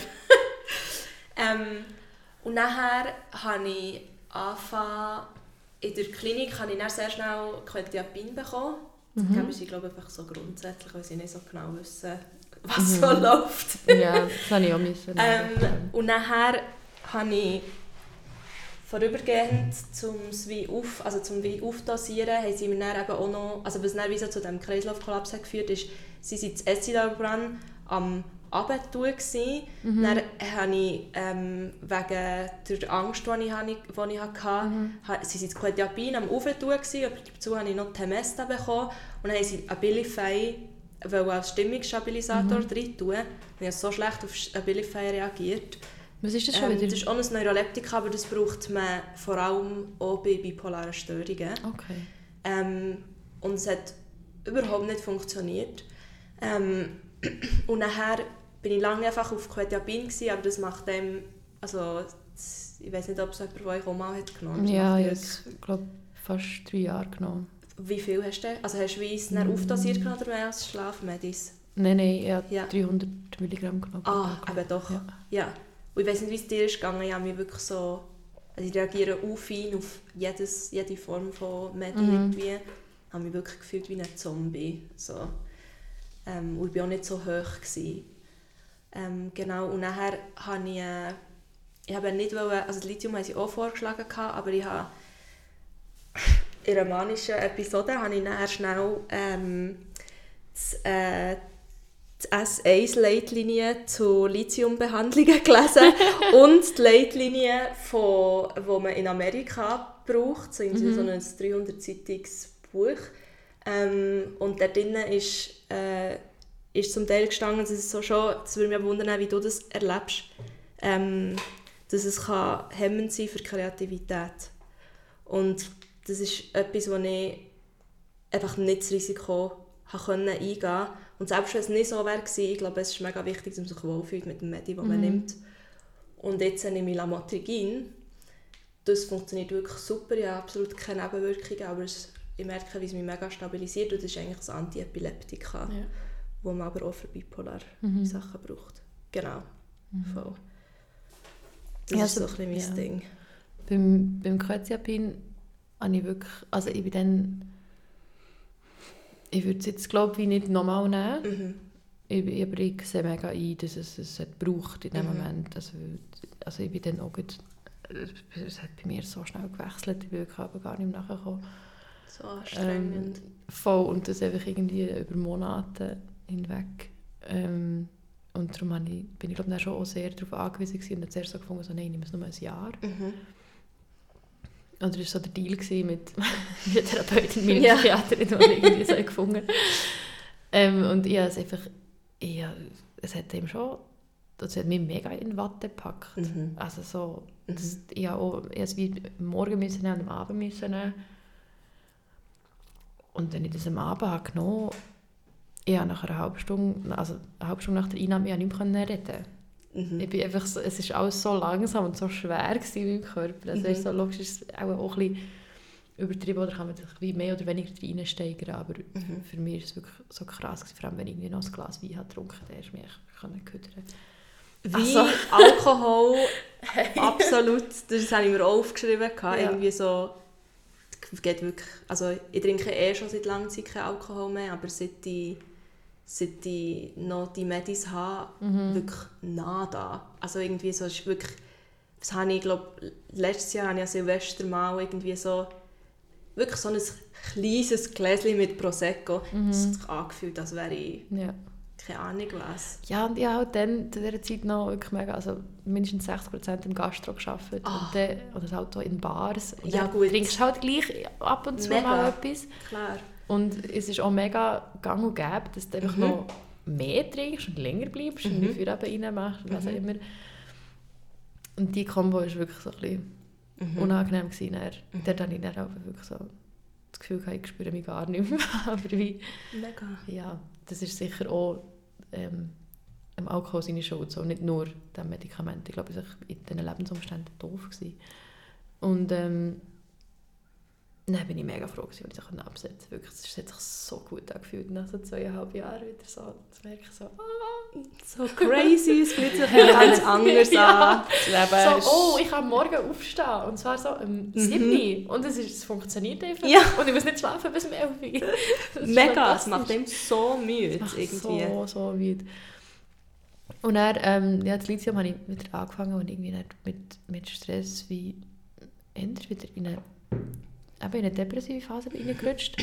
Und nachher habe ich angefangen, in der Klinik habe ich dann sehr schnell Quetiapin bekommen. Das geben sie, glaube ich, einfach so grundsätzlich, weil sie nicht so genau wissen, was so läuft. Ja, das habe ich auch müssen. Und nachher habe ich vorübergehend zum Aufdosieren, haben sie mir dann eben auch noch, also was dann wie so zu diesem Kreislaufkollaps hat geführt ist, sie waren das Escitalopram am Abendtun gsi. Dann habe ich wegen der Angst, die ich hatte, sie waren das Quetiapin am Aufentun gsi, aber dazu habe ich noch Temesta bekommen und dann haben sie Abilify als Stimmungsstabilisator rein tun. Ich habe so schlecht auf Abilify reagiert. Was ist das schon wieder? Das ist auch ein Neuroleptika, aber das braucht man vor allem auch bei bipolaren Störungen. Okay. Und es hat überhaupt nicht funktioniert. Und nachher bin ich lange einfach auf Quetiapin gewesen, aber das macht dem, also ich weiß nicht, ob es jemand von euch auch mal hat genommen. Ja, ich glaube fast 3 Jahre genommen. Wie viel hast du? Also hast du es dann aufdosiert genommen oder mehr als Schlafmedis? Nein, ich habe 300 Milligramm genommen. Aber doch. Ja. Und ich weiß nicht, wie es dir ist gegangen. Ich habe mich wirklich so, also ich reagiere auch fein auf jede Form von Medi irgendwie. Ich habe mich wirklich gefühlt wie ein Zombie. So. Und ich war auch nicht so hoch gewesen. Genau, und nachher habe ich habe nicht wollen, also das Lithium haben sie auch vorgeschlagen, aber ich habe in einer manischen Episode habe ich nachher schnell die S1-Leitlinie zu Lithiumbehandlungen gelesen und die Leitlinie, die man in Amerika braucht, so ein 300-seitiges Buch. Und da drinnen ist zum Teil gestanden, dass es so schon, das würde mich wundern, wie du das erlebst, dass es hemmend sein für Kreativität. Und das ist etwas, wo ich einfach nicht das Risiko eingehen konnte. Und selbst wenn es nicht so wäre, ich glaube, es ist mega wichtig, dass man sich wohlfühlt mit dem Medi, das man nimmt. Und jetzt nehme ich Lamotrigin. Das funktioniert wirklich super, ich habe absolut keine Nebenwirkungen, aber ich merke, wie es mich mega stabilisiert. Und das ist eigentlich ein Antiepileptika, wo man aber auch für bipolare Sachen braucht. Genau, voll. Das ist so ein bisschen mein Ding. Beim Quetiapin habe ich wirklich, also ich bin dann, ich würde es jetzt glaube ich nicht nochmal nehmen, aber ich sehe mega ein, dass es braucht in dem Moment. Also ich bin dann auch gut, es hat bei mir so schnell gewechselt, ich bin wirklich aber gar nicht mehr nachgekommen. So anstrengend. Voll, und das einfach irgendwie über Monate hinweg. Und darum bin ich glaube ich schon auch sehr darauf angewiesen gewesen und habe zuerst so gefunden, so, nein, ich nehme es nur ein Jahr. Und das war so der Deal mit der Therapeutin, meiner Psychiaterin, die ich irgendwie so gefunden habe. Und ich habe es einfach, es hat ihm schon, das hat mich mega in Watte gepackt. Also so, ich habe auch erst wie morgen müssen und am Abend müssen nehmen. Und wenn ich das am Abend habe genommen habe, ich habe nach eine halbe Stunde nach der Einnahme nicht mehr reden. Ich bin einfach so, es war alles so langsam und so schwer in meinem Körper. Also so logisch ist es auch ein bisschen übertrieben, oder kann man sich wie mehr oder weniger reinsteigern, aber für mich war es wirklich so krass, vor allem wenn ich irgendwie noch ein Glas Wein habe getrunken habe, ist mich gehüdern. Wie Alkohol, absolut, das habe ich mir auch aufgeschrieben, irgendwie so, geht wirklich, also ich trinke schon seit langer Zeit keinen Alkohol mehr, aber seit ich noch die Medis habe, wirklich nada. Also irgendwie so, ist wirklich, das habe ich, glaube letztes Jahr habe ich an Silvester mal irgendwie so, wirklich so ein kleines Gläschen mit Prosecco. Das hat sich angefühlt, als wäre ich keine Ahnung was. Ja, und ich habe dann zu dieser Zeit noch wirklich mega, also mindestens 60% im Gastro gearbeitet und das halt auch in Bars. Und ja, gut. Trinkst halt gleich ab und zu mal etwas. Klar. Und es ist auch mega gang und gäbe, dass du einfach noch mehr trinkst und länger bleibst und dafür eben reinmachst und was auch immer. Und die Kombo ist wirklich so ein bisschen unangenehm gewesen. Dort hatte ich dann auch wirklich so das Gefühl, ich spüre mich gar nicht mehr. Aber wie, Mega. Ja, das ist sicher auch im Alkohol seine Schuld, so nicht nur dem Medikament. Ich glaube, es war in diesen Lebensumständen doof gewesen. Und dann bin ich mega froh gewesen, als ich das absetzen konnte. Wirklich, es hat sich so gut angefühlt, nach so 2,5 Jahren wieder so zu merken, so crazy, es fühlt sich ganz anders an. So, ich kann morgen aufstehen, und zwar so 7 Uhr. Und es funktioniert einfach. Ja. Und ich muss nicht schlafen bis 11 Uhr. Mega, es macht ihm so müde. So müde. Und dann, das Lithium habe ich wieder angefangen und irgendwie mit Stress wie endlich wieder in eine depressive Phase reingerutscht.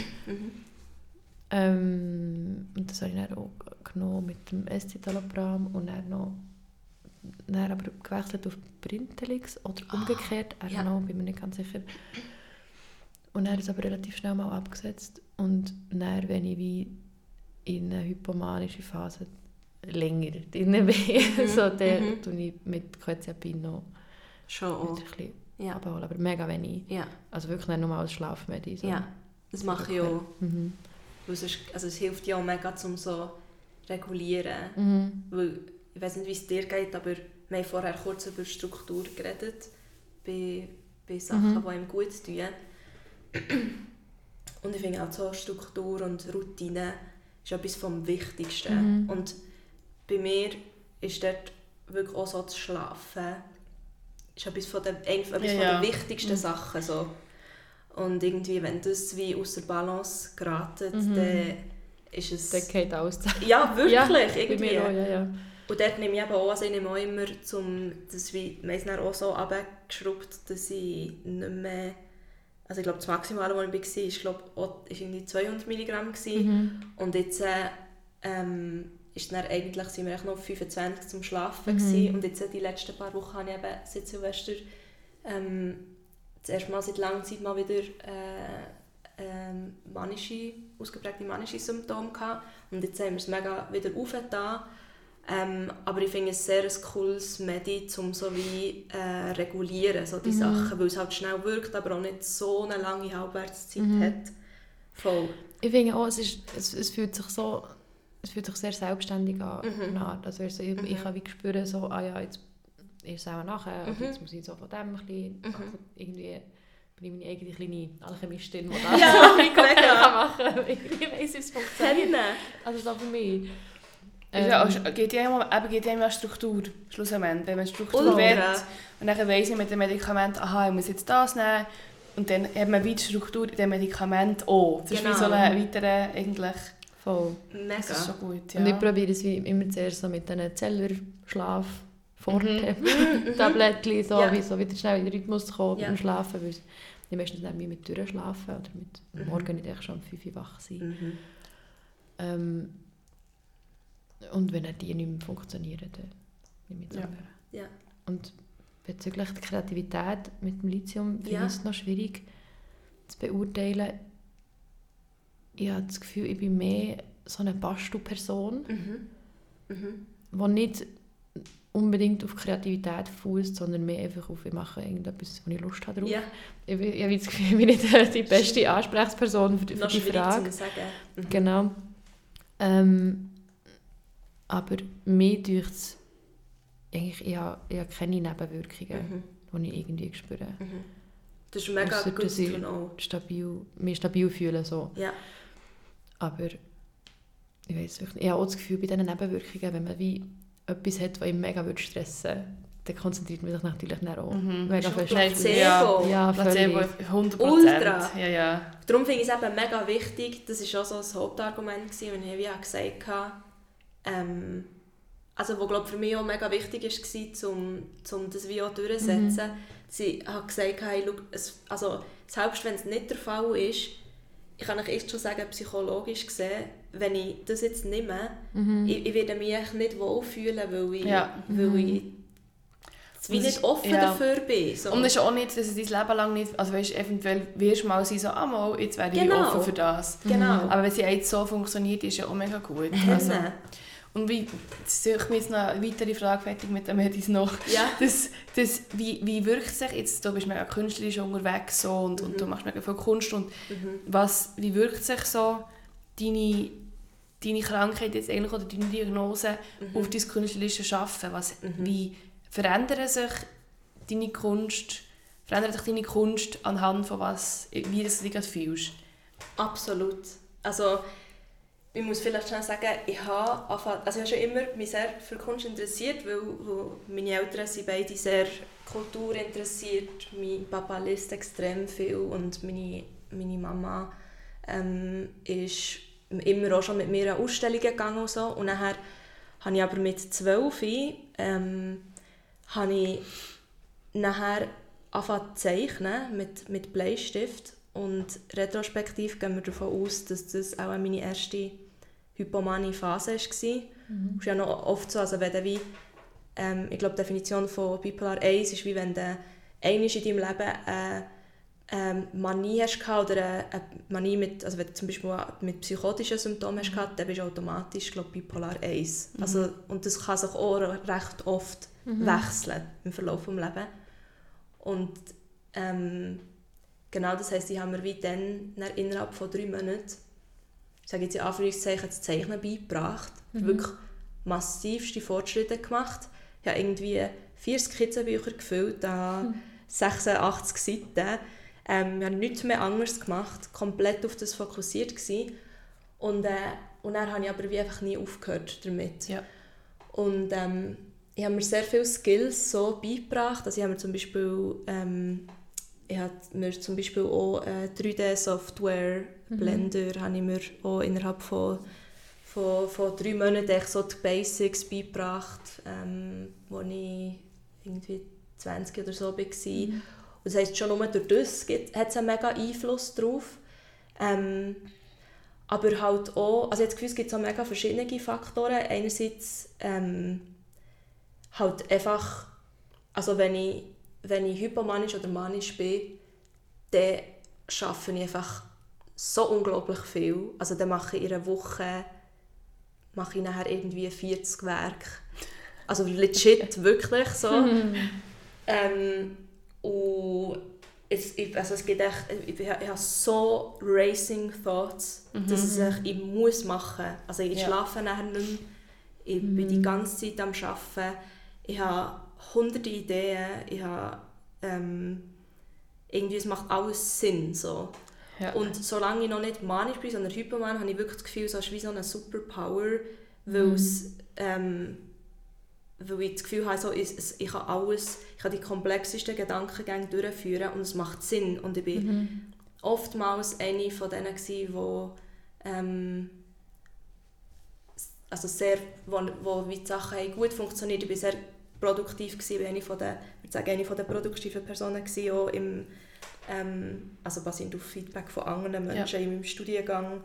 Und das habe ich dann auch genommen mit dem Escitalopram und dann aber gewechselt auf Brintelix oder umgekehrt. Bin mir nicht ganz sicher. Und dann ist es aber relativ schnell mal abgesetzt. Und dann, wenn ich wie in eine hypomanische Phase länger drin bin, so dann tue ich mit Quetiapin noch schon wieder ein bisschen abholen, aber mega wenig. Ja. Also wirklich nicht nur als Schlafmedizin. So. Ja, das mache ich auch. Es hilft ja auch mega, um so regulieren. Weil, ich weiß nicht, wie es dir geht, aber wir haben vorher kurz über Struktur geredet, bei Sachen, die einem gut tun. Und ich finde auch so Struktur und Routine ist etwas vom Wichtigsten. Und bei mir ist dort wirklich auch so das Schlafen ist etwas von den wichtigsten Sachen. So. Und irgendwie, wenn das wie aus der Balance geratet, dann ist es... Dann geht alles zusammen. Ja, wirklich, irgendwie. Bei mir auch, ja. Und dort nehme ich eben auch, also ich nehme auch immer, das wie meistens auch so runtergeschraubt, dass ich nicht mehr... Also ich glaube, das Maximale, was ich war, war irgendwie 200 Milligramm. Und jetzt ist dann eigentlich, sind wir noch auf 25 zum Schlafen gewesen. Und jetzt die letzten paar Wochen habe ich eben seit Silvester das erste Mal seit langer Zeit mal wieder ausgeprägte manische Symptome gehabt. Und jetzt haben wir es mega wieder aufgetan. Aber ich finde es sehr ein cooles Medi, um so wie regulieren, so die Sachen, weil es halt schnell wirkt, aber auch nicht so eine lange Halbwertszeit hat. Voll. Ich finde auch, es fühlt sich so... Es fühlt sich sehr selbstständig an. Also ich kann wie spüren, so, jetzt ist es auch nachher, oder jetzt muss ich so von dem ein bisschen, also irgendwie bin ich meine eigene kleine Alchemistin, die das machen kann. Ich weiss, wie es funktioniert. Also so für mich. Geht ja immer Struktur, schlussendlich. Wenn man Struktur will, und dann weiss ich mit dem Medikament, ich muss jetzt das nehmen, und dann hat man wie die Struktur in dem Medikament auch. Das ist wie so ein weiterer eigentlich... Voll. Mega. Das ist schon gut, ja. Und ich probiere es wie immer zuerst so mit diesen Zellerschlaf-Tablettchen, wie so wieder schnell in den Rhythmus zu kommen beim Schlafen, weil ich meistens dann mit durchschlafen oder mit morgen nicht schon um 5 Uhr wach sein. Und wenn die nicht mehr funktionieren, dann nehme ich es an. Ja. Und bezüglich der Kreativität mit dem Lithium finde ich es noch schwierig zu beurteilen. Ich habe das Gefühl, ich bin mehr so eine Bastelperson, die nicht unbedingt auf Kreativität fußt, sondern mehr einfach auf, ich mache irgendetwas, wo ich Lust habe drauf. Ja. Ich habe das Gefühl, ich bin nicht die beste Ansprechperson für die Frage. Zu sagen. Genau. Aber mir tut es eigentlich, ich habe keine Nebenwirkungen, die ich irgendwie spüre. Das ist mega gut zu know. Mich stabil fühlen. So. Ja. Aber ich weiss nicht, ich habe auch das Gefühl, bei diesen Nebenwirkungen, wenn man wie etwas hat, was ihn mega stressen würde, dann konzentriert man sich natürlich auch mega fest. Placebo. Ja, Placebo 100%. Ultra. Ja. Darum finde ich es eben mega wichtig, das war auch so das Hauptargument, das ich gesagt habe, also wo glaube für mich auch mega wichtig war, um das wie auch durchzusetzen. Sie hat gesagt, hey, schau, selbst wenn es nicht der Fall ist, ich kann euch erst schon sagen, psychologisch gesehen, wenn ich das jetzt nehme, ich werde mich nicht wohlfühlen, weil ich nicht offen dafür bin. So. Und es ist auch nicht, dass du dein Leben lang nicht, also weißt, eventuell wirst du mal sein, so, jetzt werde ich offen für das. Genau. Aber wenn es jetzt so funktioniert, ist ja auch mega gut. Also. Und ich mir jetzt noch eine weitere Frage fertig mit dem Medis noch. Ja. Wie wirkt sich jetzt, du bist mega künstlerisch unterwegs so, und du machst mega viel Kunst. Und wie wirkt sich so deine Krankheit jetzt eigentlich oder deine Diagnose auf dein künstlerische Arbeiten? Wie verändert sich deine Kunst anhand von was, wie du dich gerade fühlst? Absolut. Also, ich muss vielleicht schnell sagen, ich habe schon immer mich sehr für Kunst interessiert, weil meine Eltern sind beide sehr kulturinteressiert. Mein Papa liest extrem viel und meine Mama ist immer auch schon mit mir an Ausstellungen gegangen und so. Und nachher habe ich aber mit 12 habe ich nachher angefangen zu zeichnen mit Bleistift. Und retrospektiv gehen wir davon aus, dass das auch meine erste hypomane Phase war. Es ist ja noch oft so, also wenn du ich glaube, die Definition von Bipolar 1 ist, wie wenn du einmal in deinem Leben eine Manie hast oder eine Manie mit, also wenn du zum Beispiel mit psychotischen Symptomen hast, dann bist du automatisch, glaube ich, Bipolar 1. Also, und das kann sich auch recht oft wechseln im Verlauf des Lebens. Und genau, das heisst, ich habe mir wie dann innerhalb von 3 Monaten, ich sage jetzt in Anführungszeichen, das Zeichnen beigebracht. Wirklich massivste Fortschritte gemacht. Ich habe irgendwie 4 Skizzenbücher gefüllt an 86 Seiten. Ich habe nichts mehr anderes gemacht, komplett auf das fokussiert gewesen. Und dann habe ich aber wie einfach nie aufgehört damit. Ja. Und ich habe mir sehr viele Skills so beigebracht. Also ich habe mir zum Beispiel auch 3D-Software, Blender, habe ich mir auch innerhalb von 3 Monaten so die Basics beigebracht, als ich irgendwie 20 oder so war. Und das heisst, schon nur durch das hat es einen mega Einfluss drauf. Aber halt auch, also ich habe das Gefühl, es gibt auch mega verschiedene Faktoren. Einerseits halt einfach, also wenn ich hypomanisch oder manisch bin, dann arbeite ich einfach so unglaublich viel. Also dann mache ich in einer Woche nachher irgendwie 40 Werke. Also legit, wirklich so. Und es gibt echt, ich habe so racing thoughts, dass ich muss machen. Also ich schlafe nachher nicht mehr. Ich bin die ganze Zeit am Arbeiten. Ich habe hunderte Ideen. Ich habe, irgendwie, es macht alles Sinn. So. Ja. Und solange ich noch nicht manisch bin, sondern hypoman, habe ich wirklich das Gefühl, es ist wie so eine Superpower, weil ich das Gefühl habe, so, ich kann alles, ich kann die komplexesten Gedankengänge durchführen und es macht Sinn. Und ich bin oftmals eine von denen, die wo die Sachen gut funktioniert. Ich war sehr produktiv, ich war eine der produktiven Personen auch im, also basierend auf Feedback von anderen Menschen in meinem Studiengang.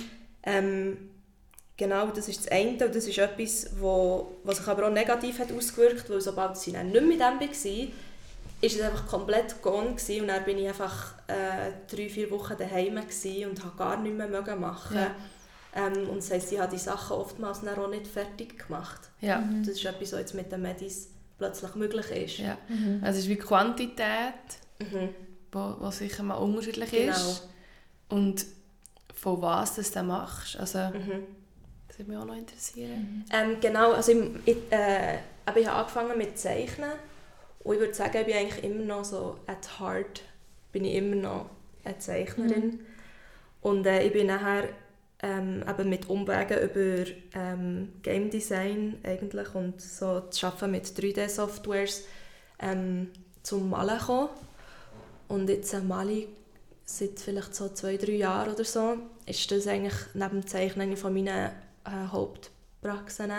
Genau, das ist das eine und das ist etwas, was sich aber auch negativ hat ausgewirkt, weil sobald ich dann nicht mehr mit dem war, war es einfach komplett gone gewesen, und dann bin ich einfach 3-4 Wochen daheim und habe gar nichts mehr machen. Ja. Und das heisst, ich habe die Sachen oftmals dann auch nicht fertig gemacht. Ja. Das ist etwas, was jetzt mit den Medis plötzlich möglich ist. Ja. Also es ist wie Quantität, wo sicher mal unterschiedlich ist. Und von was du das machst. Also, das würde mich auch noch interessieren. Genau, also ich habe angefangen mit Zeichnen. Und ich würde sagen, ich bin eigentlich immer noch so, at heart, bin ich immer noch eine Zeichnerin. Und ich bin nachher eben mit Umwegen über Game Design eigentlich und so zu arbeiten mit 3D-Softwares zum Malen gekommen. Und jetzt male ich seit vielleicht so 2-3 Jahren oder so. Ist das eigentlich neben dem Zeichnen eine von meinen Hauptpraxen.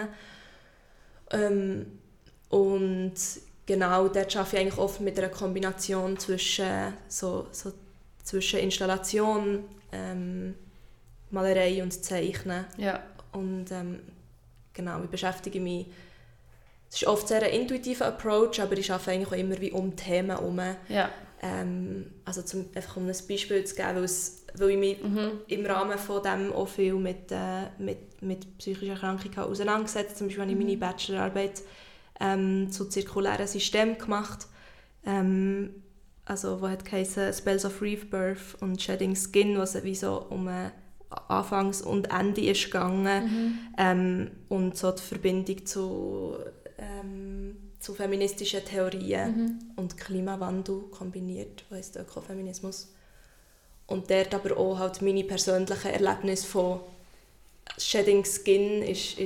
Und genau, dort arbeite ich eigentlich oft mit einer Kombination zwischen Installation, Malerei und Zeichnen. Ja. Und genau, ich beschäftige mich. Es ist oft sehr ein intuitiver Approach, aber ich arbeite eigentlich auch immer wie um Themen herum. Ja. Also einfach um ein Beispiel zu geben, weil ich mich im Rahmen von dem auch viel mit psychischen Erkrankungen auseinandergesetzt habe. Zum Beispiel habe ich meine Bachelorarbeit zu zirkulären Systemen gemacht, also wo hat geheißen Spells of Rebirth und Shedding Skin, was wie so um Anfangs- und Ende ist gegangen, und so die Verbindung zu feministischen Theorien und Klimawandel kombiniert, was heisst Ökofeminismus. Und dort aber auch halt meine persönlichen Erlebnisse von Shedding Skin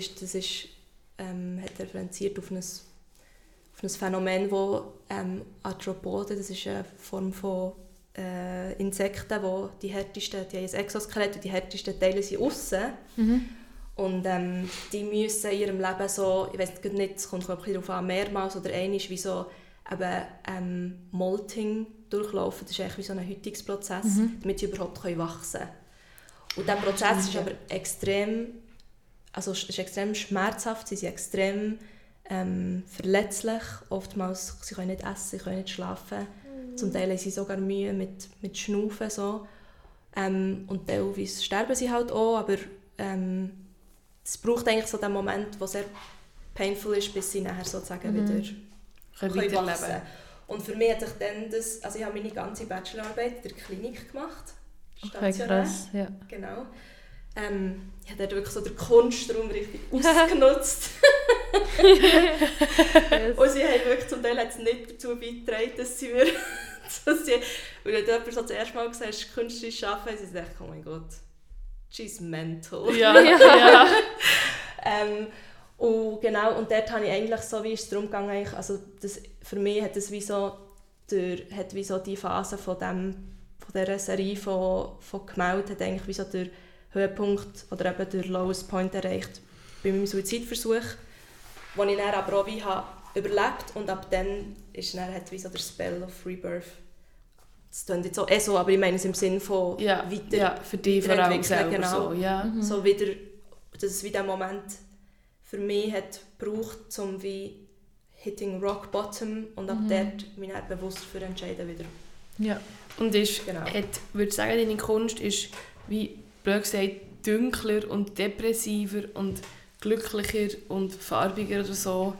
hat referenziert auf ein Phänomen, wo Arthropoden, das ist eine Form von Insekten, wo die haben ein Exoskelett und die härtesten Teile sind aussen. Und die müssen in ihrem Leben so, ich weiss nicht, es kommt glaube ich darauf an, mehrmals oder einmal wie so Molting durchlaufen. Das ist eigentlich wie so ein Häutungsprozess, damit sie überhaupt wachsen können. Und dieser Prozess ist aber extrem schmerzhaft, sie sind extrem verletzlich. Oftmals, sie können nicht essen, sie können nicht schlafen. Zum Teil haben sie sogar Mühe mit Schnaufen. So. Und teilweise sterben sie halt auch, aber es braucht eigentlich so den Moment, der sehr painful ist, bis sie nachher sozusagen wieder wachsen. Und für mich hat sich dann also ich habe meine ganze Bachelorarbeit in der Klinik gemacht. Stationär. Krass, ja. Genau. Ich habe dort wirklich so den Kunstraum richtig ausgenutzt. Yes. Und sie haben wirklich zum Teil nicht dazu beigetragen, dass sie mir... weil wenn jemand so das erste Mal gesagt hat, künstlerisch arbeiten, sie dachten, oh mein Gott, she's mental. Ja, ja. Und genau, und dort habe ich eigentlich so, wie ist es darum gegangen, also für mich hat es wie so die Phase von dieser Serie von Gemälden hat eigentlich wie so der Höhepunkt oder eben der Lowest Point erreicht bei meinem Suizidversuch, den ich dann aber auch wie habe überlebt, und ab dann ist dann hat wie so der Spell of Rebirth. Das klingt jetzt so, aber ich meine es im Sinne von weiter. Ja, für dich vor allem selber genau. so, ja. So wieder, dass es wie der Moment für mich hat gebraucht, um wie hitting rock bottom, und ab dort mich dann bewusst für entscheiden wieder. Ja. Und würde ich sagen, deine Kunst ist, wie blöd gesagt, dunkler und depressiver und glücklicher und farbiger oder so?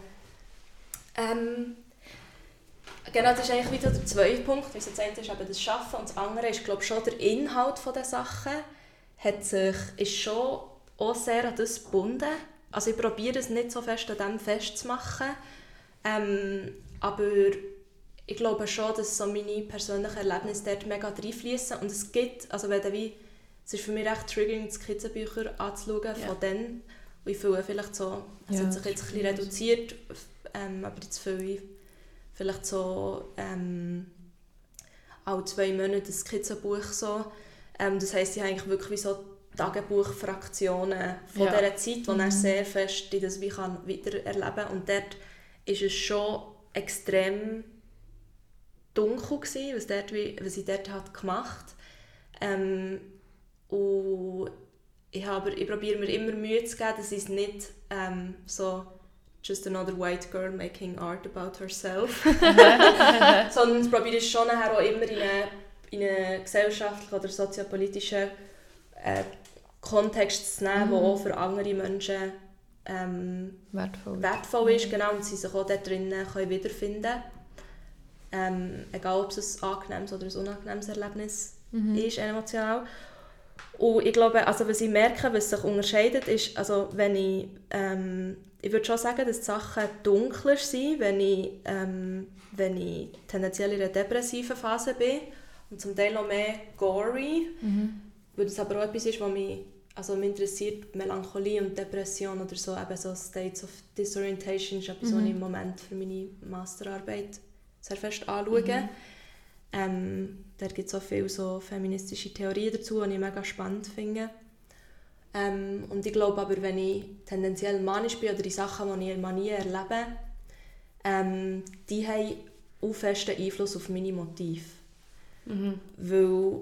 Genau, das ist eigentlich wieder der zweite Punkt. Das eine ist eben das Schaffen und das andere ist, glaube ich, schon der Inhalt der Sachen. Ist schon auch sehr an das gebunden. Also ich probiere es nicht so fest an dem festzumachen. Aber ich glaube schon, dass so meine persönlichen Erlebnisse dort mega reinfließen. Und es gibt, also es ist für mich recht triggering, die Skizzenbücher anzuschauen von denen. Und ich fühle vielleicht so, es hat sich jetzt ein bisschen reduziert, aber jetzt fühle ich vielleicht so alle 2 Monate ein Skizzenbuch so. Das heisst, ich habe eigentlich wirklich wie so Tagebuchfraktionen von dieser Zeit, die dann sehr fest das wie kann wiedererleben kann. Und dort ist es schon extrem dunkel gewesen, was ich dort gemacht habe. Und ich probiere mir immer Mühe zu geben, dass ich es nicht so just another white girl making art about herself. Sondern ich probiere es schon nachher auch immer in einen gesellschaftlichen oder soziopolitischen Kontext zu nehmen, der auch für andere Menschen wertvoll ist. Genau, und sie sich auch dort drinnen wiederfinden können. Egal, ob es ein angenehmes oder ein unangenehmes Erlebnis ist, emotional. Und ich glaube, also was ich merke, was sich unterscheidet, ist, also wenn ich würde schon sagen, dass die Sachen dunkler sind, wenn ich tendenziell in einer depressiven Phase bin und zum Teil auch mehr gory, weil das aber auch etwas ist, was mich interessiert, Melancholie und Depression oder so, eben so States of Disorientation ist etwas, was ich im Moment für meine Masterarbeit sehr fest anschaue. Da gibt es auch viele so feministische Theorien dazu, die ich mega spannend finde. Und ich glaube aber, wenn ich tendenziell manisch bin oder die Sachen, die ich in Manie erlebe, die haben auch festen Einfluss auf meine Motive. Weil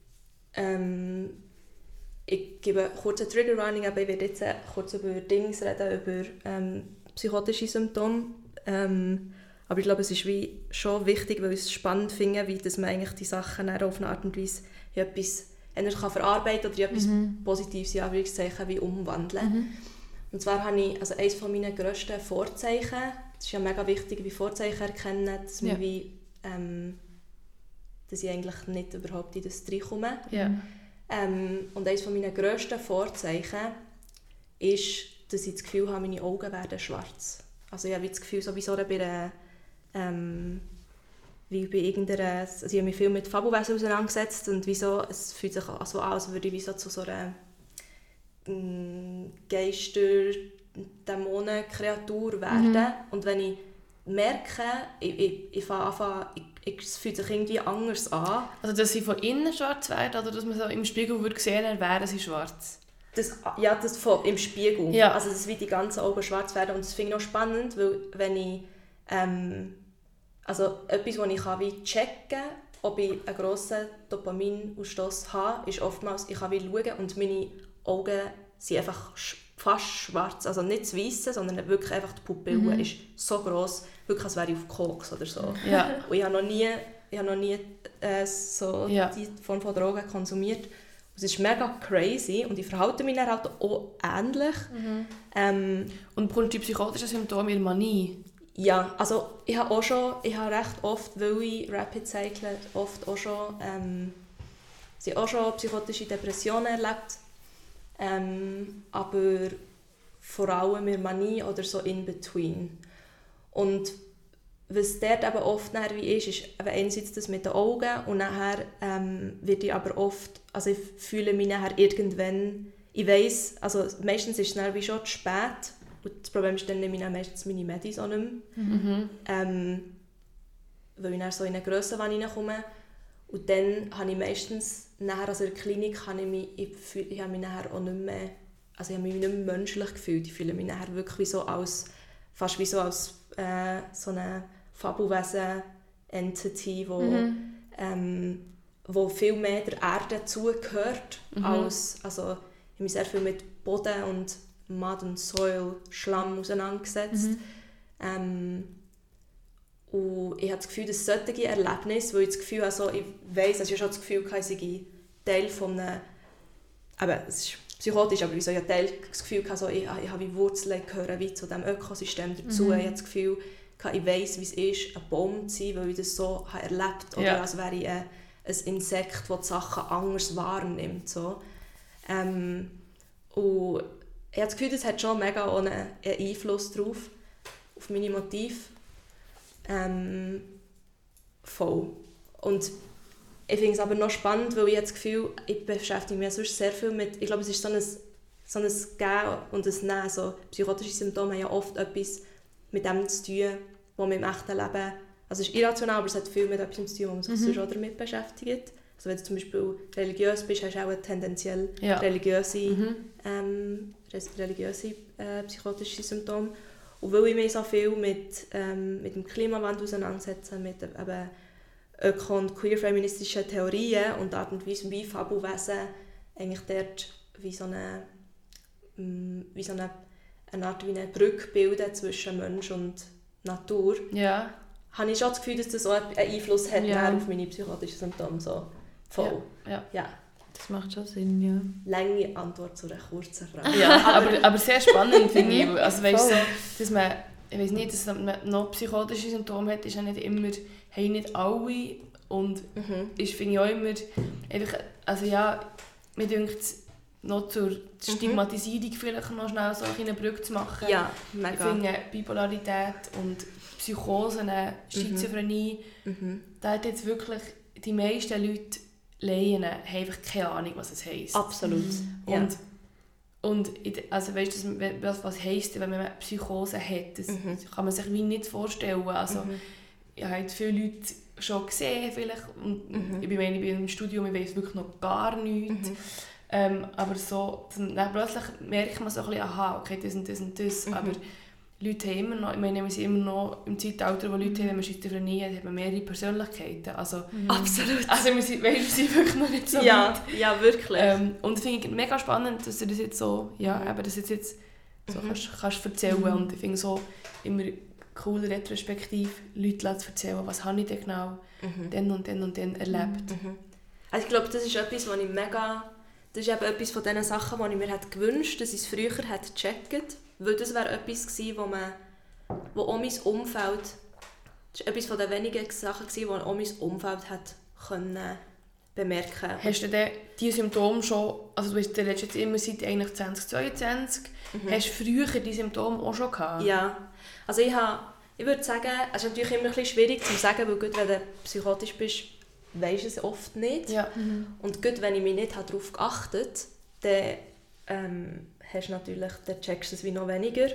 ich gebe kurz eine Trigger-Warning, aber ich werde jetzt kurz über Dinge reden, über psychotische Symptome. Aber ich glaube, es ist wie schon wichtig, weil ich es spannend finde, wie dass man eigentlich die Sachen dann auf eine Art und Weise in etwas kann verarbeiten oder in etwas Positives, in Anführungszeichen, wie umwandeln. Und zwar habe ich, also eines meiner grössten Vorzeichen, es ist ja mega wichtig, wie Vorzeichen erkennen, dass, wie, dass ich eigentlich nicht überhaupt in das reinkomme. Ja. Und eines meiner grössten Vorzeichen ist, dass ich das Gefühl habe, meine Augen werden schwarz. Also ich habe das Gefühl, sowieso bei wie bei irgendeiner, also ich habe mich viel mit Fabelwesen auseinandergesetzt und wieso, es fühlt sich so an, als würde ich wie so zu so einer Geister, Dämonen-Kreatur werden. Und wenn ich merke, es fühlt sich irgendwie anders an. Also dass sie von innen schwarz werden oder dass man so im Spiegel würde sehen, dann wären sie schwarz? Das im Spiegel. Ja. Also dass wie die ganzen Augen schwarz werden. Und das finde ich auch spannend, weil wenn ich also etwas, wo ich wie checken kann, ob ich einen grossen Dopaminausstoß habe, ist oftmals, ich kann wie schauen und meine Augen sind einfach fast schwarz. Also nicht das Weisse, sondern wirklich einfach die Pupille ist so gross, wirklich als wäre ich auf Koks oder so. Ja. Und ich habe noch nie so die Form von Drogen konsumiert. Es ist mega crazy und ich verhalte mich dann halt auch ähnlich. Und bekommst du die psychotischen Symptome in Manie? Ja, also ich habe recht oft, weil ich Rapid Cycle oft auch schon, sie auch schon psychotische Depressionen erlebt. Aber vor allem in Manie oder so in between. Und was dort eben oft wie ist eben einerseits das mit den Augen und nachher wird ich aber oft, also ich fühle mich nachher irgendwann, ich weiss, also meistens ist es dann wie schon zu spät und das Problem ist, dann nehme ich dann meistens meine Medis auch nicht mehr, weil ich dann so in eine Grösse reinkomme und dann habe ich meistens, nachher also in der Klinik, habe ich habe mich nachher auch nicht mehr, also ich habe mich nicht mehr menschlich gefühlt, ich fühle mich nachher wirklich wie so als, fast wie so als so eine Fabelwesen-Entity, wo viel mehr der Erde zugehört, als, also ich habe mich sehr viel mit Boden und Mud und Soil, Schlamm auseinandergesetzt. Und ich habe das Gefühl, dass solche Erlebnisse, weil ich das Gefühl habe, also ich weiss, also ich habe schon das Gefühl, ich sei Teil von einem, aber es ist psychotisch, aber wieso ich habe das Gefühl, also ich habe wie Wurzeln gehören wie zu diesem Ökosystem dazu. Ich habe das Gefühl, ich weiss, wie es ist, ein Baum zu sein, weil ich das so habe erlebt habe. Oder als wäre ich ein Insekt, das die Sachen anders wahrnimmt. So. Und ich habe das Gefühl, das hat schon mega einen Einfluss drauf, auf meine Motive. Voll. Und ich finde es aber noch spannend, weil ich das Gefühl, ich beschäftige mich sonst sehr viel mit, ich glaube, es ist so ein Gehen und ein Nehmen. So, psychotische Symptome haben ja oft etwas mit dem zu tun, was man im echten Leben, also es ist irrational, aber es hat viel mit etwas zu tun, wo man sich sonst auch damit beschäftigt. Also wenn du zum Beispiel religiös bist, hast du auch tendenziell religiöse psychotische Symptome. Und weil ich mich so viel mit dem Klimawandel auseinandersetze, mit eben öko- und queer-feministischen Theorien und Art und Weise, wie Fabelwesen eigentlich dort wie so eine Art wie eine Brücke bilden zwischen Mensch und Natur, habe ich schon das Gefühl, dass das auch einen Einfluss hat auf meine psychotischen Symptome. So. Voll. Ja. Das macht schon Sinn, ja. Lange Antwort zu einer kurzen Frage. Ja, aber sehr spannend finde ich. Also weißt so, dass man, ich weiss nicht, dass man noch psychotische Symptome hat, ist ja nicht immer, haben nicht alle. Und ist, finde ich auch immer, einfach, also ja, mir denkt noch zur Stigmatisierung vielleicht noch schnell so eine Brücke zu machen. Ja, mega. Ich finde Bipolarität und Psychosen, Schizophrenie, da hat jetzt wirklich die meisten Leute Laien haben einfach keine Ahnung, was es heisst. Absolut. Und also weißt du, was heisst, wenn man eine Psychose hat? Das kann man sich wie nicht vorstellen. Also, ich habe viele Leute schon gesehen, vielleicht. Und ich bin im Studium, ich weiss wirklich noch gar nichts. Aber so, dann plötzlich merkt man so ein bisschen, aha, okay, das und das und das. Aber Leute haben immer noch, ich meine, wir sind immer noch im Zeitalter, wo Leute haben, wenn man Schizophrenie hat, hat man mehrere Persönlichkeiten. Also, absolut. Also wir sind wirklich noch nicht so weit. Ja, wirklich. Und ich finde es mega spannend, dass du das jetzt so, das jetzt so kannst erzählen. Und ich finde so immer cool retrospektiv Leute zu erzählen, was habe ich denn genau dann und dann erlebt. Also ich glaube, das ist etwas, was ich mega... Das ist eben etwas von diesen Sachen, die ich mir hätte gewünscht, dass ich es früher hätte gecheckt. Weil das wäre etwas gewesen, wo auch mein Umfeld... Das war etwas von den wenigen Sachen, die auch mein Umfeld hätte bemerken können. Hast du denn diese Symptome schon... Also du hast jetzt immer seit eigentlich 2022. Hast du früher diese Symptome auch schon gehabt? Ja. Also ich würde sagen, es ist natürlich immer ein bisschen schwierig zu sagen, weil gut, wenn du psychotisch bist, weisst du es oft nicht. Ja. Und gut, wenn ich mich nicht darauf geachtet habe, dann dann checkst du es wie noch weniger.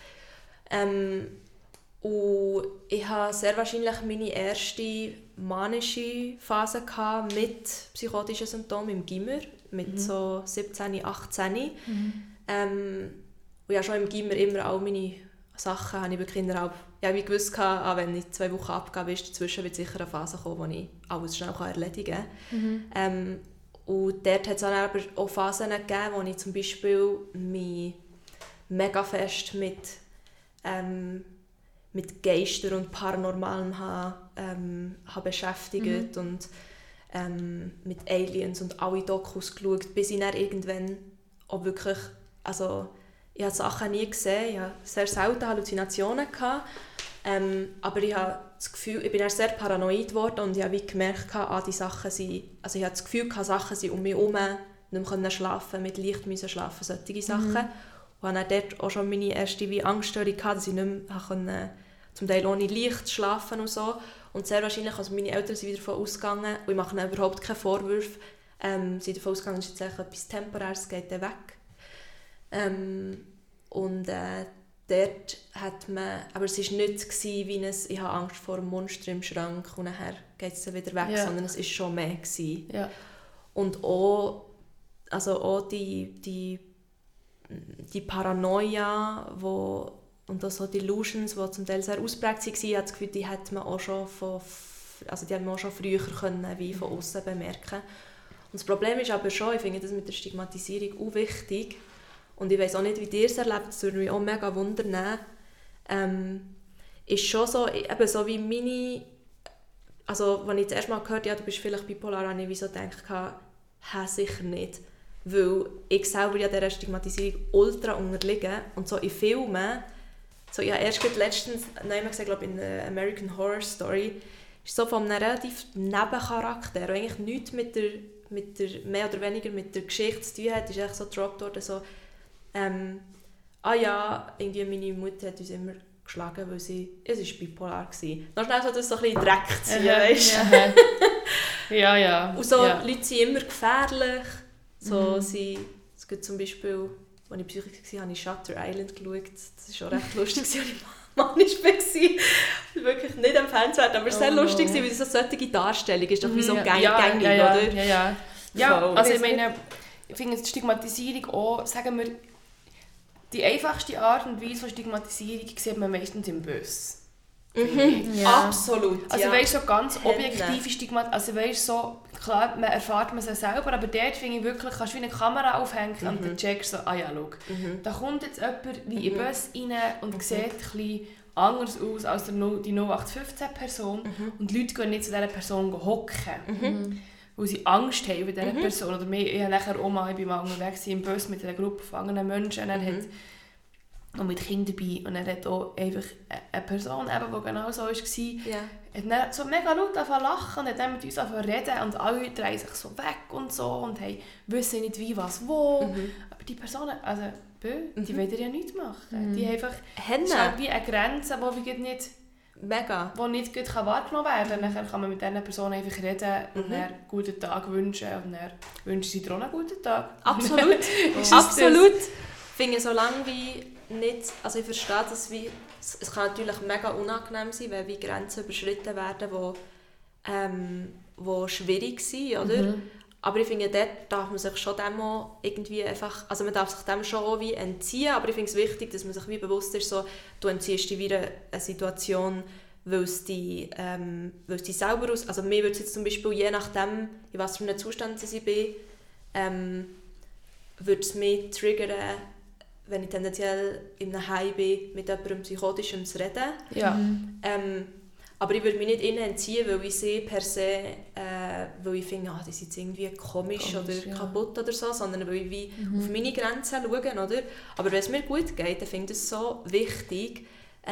Und ich hatte sehr wahrscheinlich meine erste manische Phase mit psychotischen Symptomen im Gimmer, mit so 17, 18. Und ja, schon im Gimmer immer all meine Sachen habe ich wirklich innerhalb, ja, wie gewusst hatte, wenn ich 2 Wochen abgebe, ist dazwischen wird sicher eine Phase kommen, wo ich alles schnell erledigen kann. Und dort hat es aber auch Phasen gegeben, wo ich zum Beispiel mich mega fest mit Geistern und Paranormalem habe beschäftigt und mit Aliens und alle Dokus geschaut, bis ich dann irgendwann auch wirklich, also ich habe Sachen nie gesehen, ich hatte sehr selten Halluzinationen gehabt, aber ich habe das Gefühl, ich bin sehr paranoid geworden und ich habe gemerkt, die Sachen sind, also ich habe das Gefühl, Sachen sind um mich herum, nicht mehr schlafen, mit Licht müssen schlafen, solche Sachen. Und hatte dort auch schon meine erste Angststörung gehabt, dass ich nicht mehr zum Teil ohne Licht schlafen und so. Und sehr wahrscheinlich, also meine Eltern sind wieder davon ausgegangen, und ich mache ihnen überhaupt keine Vorwürfe, sind davon ausgegangen, es ist jetzt etwas Temporäres, geht dann weg. Dort hat man, aber es war nicht wie ich habe Angst vor einem Monster im Schrank und nachher geht es dann wieder weg, sondern es war schon mehr gewesen. Ja. Und auch die Paranoia, und auch so Delusions, die zum Teil sehr ausprägt waren, ich habe das Gefühl, die hat man auch schon früher können, wie von außen bemerken. Und das Problem ist aber schon, ich finde das mit der Stigmatisierung auch wichtig, und ich weiss auch nicht, wie ihr es erlebt, das würde mich auch mega wundern, ist schon so, eben so wie meine, also als ich das erste Mal gehört habe, ja, du bist vielleicht bipolar, habe ich wie so gedacht, sicher nicht. Weil ich selber ja dieser Stigmatisierung ultra unterliege und so in Filmen, so ich habe erst letztens gesehen, glaube in American Horror Story, ist so von einem relativ Nebencharakter, der eigentlich nichts mit der mehr oder weniger mit der Geschichte zu tun hat, ist echt so gedroppt worden, so irgendwie meine Mutter hat uns immer geschlagen, weil es war bipolar gewesen. Noch schnell so das so ein bisschen Dreck ziehen, weißt du? Ja. Und so Leute sind immer gefährlich. So, es gibt zum Beispiel, als ich psychisch war, habe ich Shutter Island geschaut. Das war auch recht lustig, als ich manisch war. Wirklich nicht empfehlenswert, aber es war sehr lustig, weil es so solche Darstellung ist, doch wie so gängig, oder? Ja, also ich meine, ich finde die Stigmatisierung auch, sagen wir, die einfachste Art und Weise von Stigmatisierung sieht man meistens im Bus. Absolut, also weißt, so ganz objektive Stigmatisierung, also weißt, so, klar, man erfährt man es selber, aber dort finde ich wirklich, kannst du wie eine Kamera aufhängen und dann checkst du so, schau, da kommt jetzt jemand wie in den Bus rein und sieht ein bisschen anders aus als die 0815-Person und die Leute gehen nicht zu dieser Person hocken. Weil sie Angst haben bei dieser Person. Oder ich habe nachher auch mal unterwegs im Bus mit einer Gruppe von anderen Menschen und er hat auch mit Kindern dabei und er hat auch einfach eine Person, die genau so war, hat dann so mega laut lachen und hat dann mit uns reden und alle drehen sich so weg und so und wissen nicht wie, was, wo. Aber die Personen, also die wollen ja nichts machen. Die haben einfach halt wie eine Grenze, die wir nicht... Mega. Die nicht gut wahrgenommen werden kann. Dann kann man mit dieser Person einfach reden und einen guten Tag wünschen. Und dann wünschen sie dir auch einen guten Tag. Absolut. Absolut. Ich finde, solange wie nicht... Also ich verstehe das wie... Es kann natürlich mega unangenehm sein, wenn wie Grenzen überschritten werden, die schwierig sind, oder? Aber ich finde, dort darf man sich schon dem auch irgendwie einfach... Also man darf sich dem schon auch wie entziehen, aber ich finde es wichtig, dass man sich wie bewusst ist, so, du entziehst dich wieder eine Situation, weil es dich selber aus... Also mir würde es jetzt zum Beispiel, je nachdem, in was für einem Zustand ich bin, würde es mich triggern, wenn ich tendenziell in einem Heim bin, mit jemandem Psychotischem zu reden. Ja. Aber ich würde mich nicht ihnen entziehen, weil ich sie per se, weil ich finde, die sind jetzt irgendwie komisch oder kaputt oder so, sondern weil ich wie auf meine Grenzen schaue, oder? Aber wenn es mir gut geht, dann finde ich es so wichtig,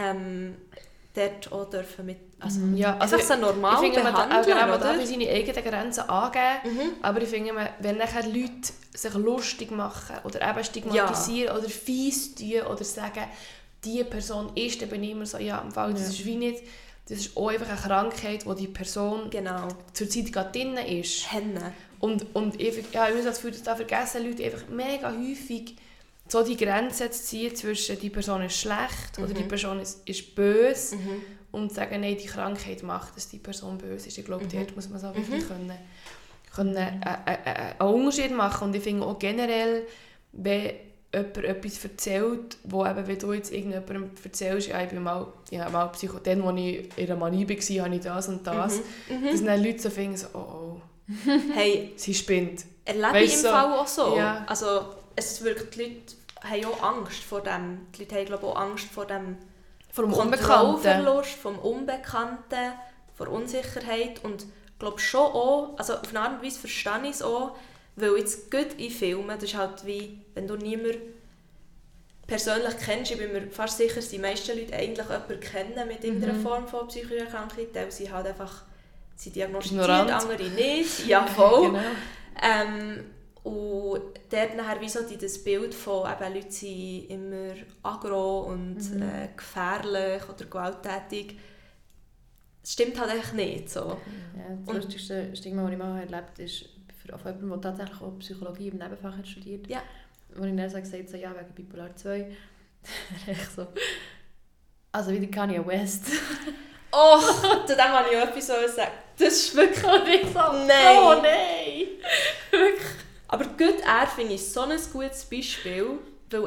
dort auch dürfen mit, also so normal ich finde, behandeln, man darf seine eigenen Grenzen angeben, aber ich finde, wenn nachher Leute sich lustig machen oder eben stigmatisieren oder fies tun oder sagen, diese Person ist, dann bin ich immer so, ja, im Fall, das ist wie nicht, das ist auch einfach eine Krankheit, wo die Person zurzeit gerade drin ist. Und ich muss das Gefühl, da vergessen Leute einfach mega häufig, so die Grenze zu ziehen zwischen die Person ist schlecht oder die Person ist böse und sagen, nein, die Krankheit macht, dass die Person böse ist. Ich glaube, dort muss man so wirklich können einen Unterschied machen. Und ich finde auch generell, wenn jemand etwas erzählt, wo eben, wenn du jetzt irgendjemandem erzählst, ja, ich bin mal Psycho, dann, als ich in einer Manie war, habe ich das und das, dass dann Leute so finden, so, oh, hey, sie spinnt. Erlebe ich im Fall auch so. Ja. Also, es wirkt, die Leute haben auch Angst vor dem, die Leute haben, glaube ich, auch Angst vor dem Kontrollverlust, vom Unbekannten, vor Unsicherheit und ich glaube schon auch, also auf eine Art und Weise verstehe ich es auch, weil jetzt gut in Filmen, das ist halt wie, wenn du niemanden persönlich kennst, ich bin mir fast sicher, dass die meisten Leute eigentlich jemanden kennen mit irgendeiner Form von psychischer Krankheit, weil sie halt einfach sie diagnostiziert, andere nicht, ja voll. Genau. Und dort nachher wie so das Bild von eben, Leute sind immer aggro und gefährlich oder gewalttätig, das stimmt halt echt nicht so. Ja, das lustigste Stigma, das ich mal erlebt habe, ist von jemandem, der tatsächlich auch Psychologie im Nebenfach hat studiert. Ja. Wo ich dann gesagt habe, ja, wegen Bipolar 2. Echt so. Also wie der Kanye West. Oh, zu dem wollte ich auch etwas sagen. Das ist wirklich nicht so. Nein. Oh nein. Wirklich. Aber gut, er finde ich so ein gutes Beispiel, weil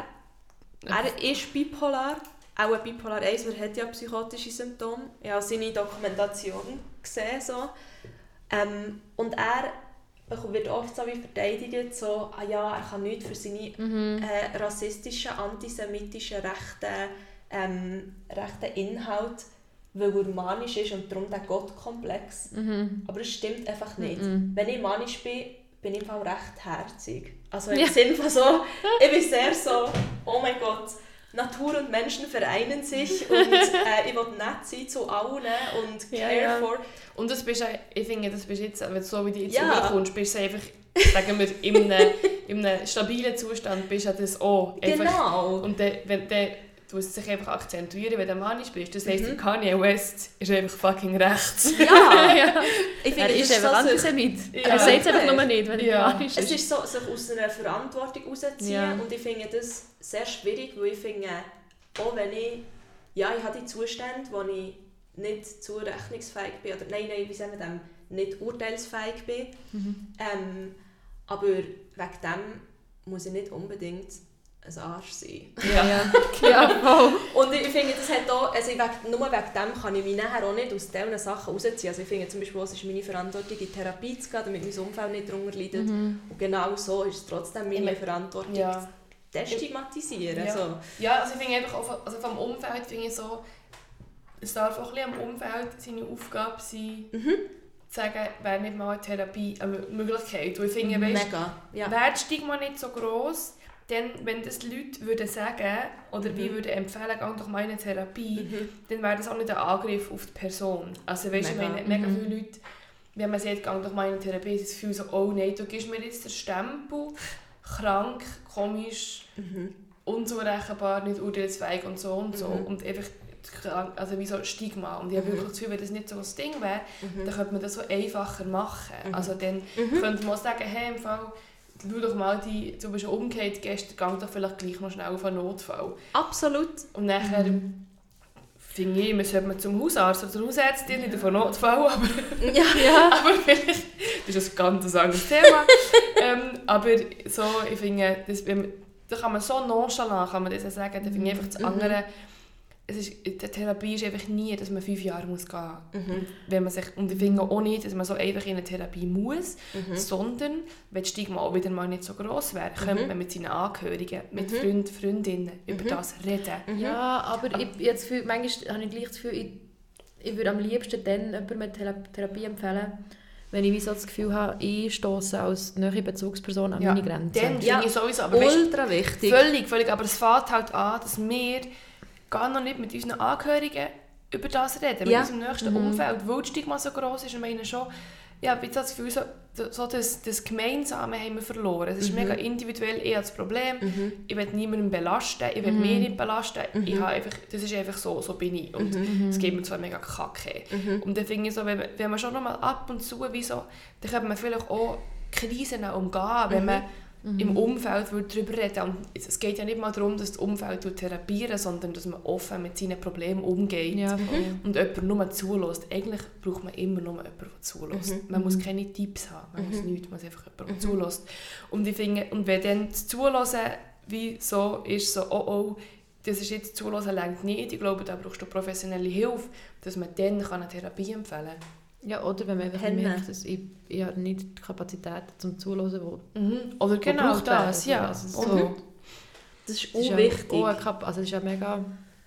er ist bipolar, auch ein Bipolar 1, er hat ja psychotische Symptome. Ich habe seine Dokumentation gesehen. So. Und er wird oft so wie verteidigt, so, er kann nichts für seine rassistischen, antisemitischen, rechten Inhalte, weil er manisch ist und darum der Gottkomplex. Aber es stimmt einfach nicht. Wenn ich manisch bin ich im Fall recht herzig. Also im Sinne von so, ich bin sehr so, oh mein Gott, Natur und Menschen vereinen sich und ich will nett sein zu allen und care for. Und das bist, ich finde, das bist jetzt, so wie du jetzt rüberkommst, bist du einfach, sagen wir, in einem stabilen Zustand bist du das auch. Genau. Und wenn du musst sich einfach akzentuieren, wenn du manisch bist. Das heisst, der Kanye West ist einfach fucking rechts. Ja! Ich finde, er ist einfach Antisemit. Er sagt es einfach nur nicht, wenn er manisch ist. Es ist so, sich aus einer Verantwortung rausziehen und ich finde das sehr schwierig, weil ich finde, auch wenn ich habe die Zustände, wo ich nicht zurechnungsfähig bin, oder nein, wie sagen wir dem, nicht urteilsfähig bin, aber wegen dem muss ich nicht unbedingt ein Arsch sein. Ja, voll. Und ich finde, das hat auch, also nur wegen dem kann ich mich nachher auch nicht aus diesen Sachen rausziehen. Also ich finde zum Beispiel, es ist meine Verantwortung, in Therapie zu gehen, damit mein Umfeld nicht darunter leidet. Und genau so ist es trotzdem meine Verantwortung, zu destigmatisieren. Ja. So. Also ich finde einfach, also vom Umfeld finde ich so, es darf auch ein bisschen am Umfeld seine Aufgabe sein, zu sagen, wäre nicht mal eine Therapie eine Möglichkeit. Und ich finde, wäre das Stigma nicht so gross, denn wenn das Leute würden sagen oder wie würden empfehlen, geh doch mal in eine Therapie, dann wäre das auch nicht ein Angriff auf die Person. Also weißt du, mega viele Leute, wenn man sagt, geh doch mal in eine Therapie, ist das Gefühl so, oh nein, du gibst mir jetzt den Stempel, krank, komisch, unzurechenbar, nicht urteilsfähig und so und so. Und einfach, also wie so ein Stigma. Und ich habe wirklich das Gefühl, wenn das nicht so ein Ding wäre, dann könnte man das so einfacher machen. Also dann könnte man sagen, hey, im Fall, schau doch mal, du bist umgekehrt gestern, geh doch vielleicht gleich noch schnell auf einen Notfall. Absolut. Und nachher finde ich, man sollte zum Hausarzt oder zur Hausärztin, nicht auf einen Notfall, aber, aber vielleicht, das ist ein ganz anderes Thema. Aber so, ich finde, da kann man so nonchalant kann man das sagen, da finde ich einfach das andere, die Therapie ist einfach nie, dass man 5 Jahre muss gehen muss. Und ich finde auch nicht, dass man so einfach in eine Therapie muss, sondern, wenn das Stigma auch wieder mal nicht so gross wäre, könnte man mit seinen Angehörigen, mit Freundinnen über das reden. Ja, aber manchmal habe ich gleich das Gefühl, ich würde am liebsten dann jemandem eine Therapie empfehlen, wenn ich so das Gefühl habe, ich stosse als neue Bezugsperson an meine Grenzen. Dann finde ich sowieso, aber ultra wichtig. Völlig, aber es fängt halt an, dass wir gar noch nicht mit unseren Angehörigen über das reden, mit unserem nächsten Umfeld, weil das Stigma so gross ist. Ich meine schon, ich habe jetzt das Gefühl, so das Gemeinsame haben wir verloren. Es ist mega individuell, ich habe das Problem, ich will niemanden belasten, ich will mich nicht belasten, ich habe einfach, das ist einfach so bin ich. Und es geht mir zwar mega kacke. Und dann finde ich so, wenn man schon noch mal ab und zu, dann kann man vielleicht auch Krisen umgehen, wenn man im Umfeld darüber reden. Und es geht ja nicht mal darum, dass das Umfeld therapieren, sondern dass man offen mit seinen Problemen umgeht und jemand nur zulässt. Eigentlich braucht man immer nur jemanden, der zulässt. Man muss keine Tipps haben, man muss nichts, man muss einfach jemanden, der zulässt. Und ich finde, und wenn dann das Zulassen wie so ist, oh, das ist jetzt Zulassen reicht nicht, ich glaube, da brauchst du professionelle Hilfe, dass man dann eine Therapie empfehlen kann. Ja, oder wenn man einfach merkt, dass ich habe nicht die Kapazität zum Zuhören, oder genau das, ja. Also so. Das ist unwichtig. Das ist ja mega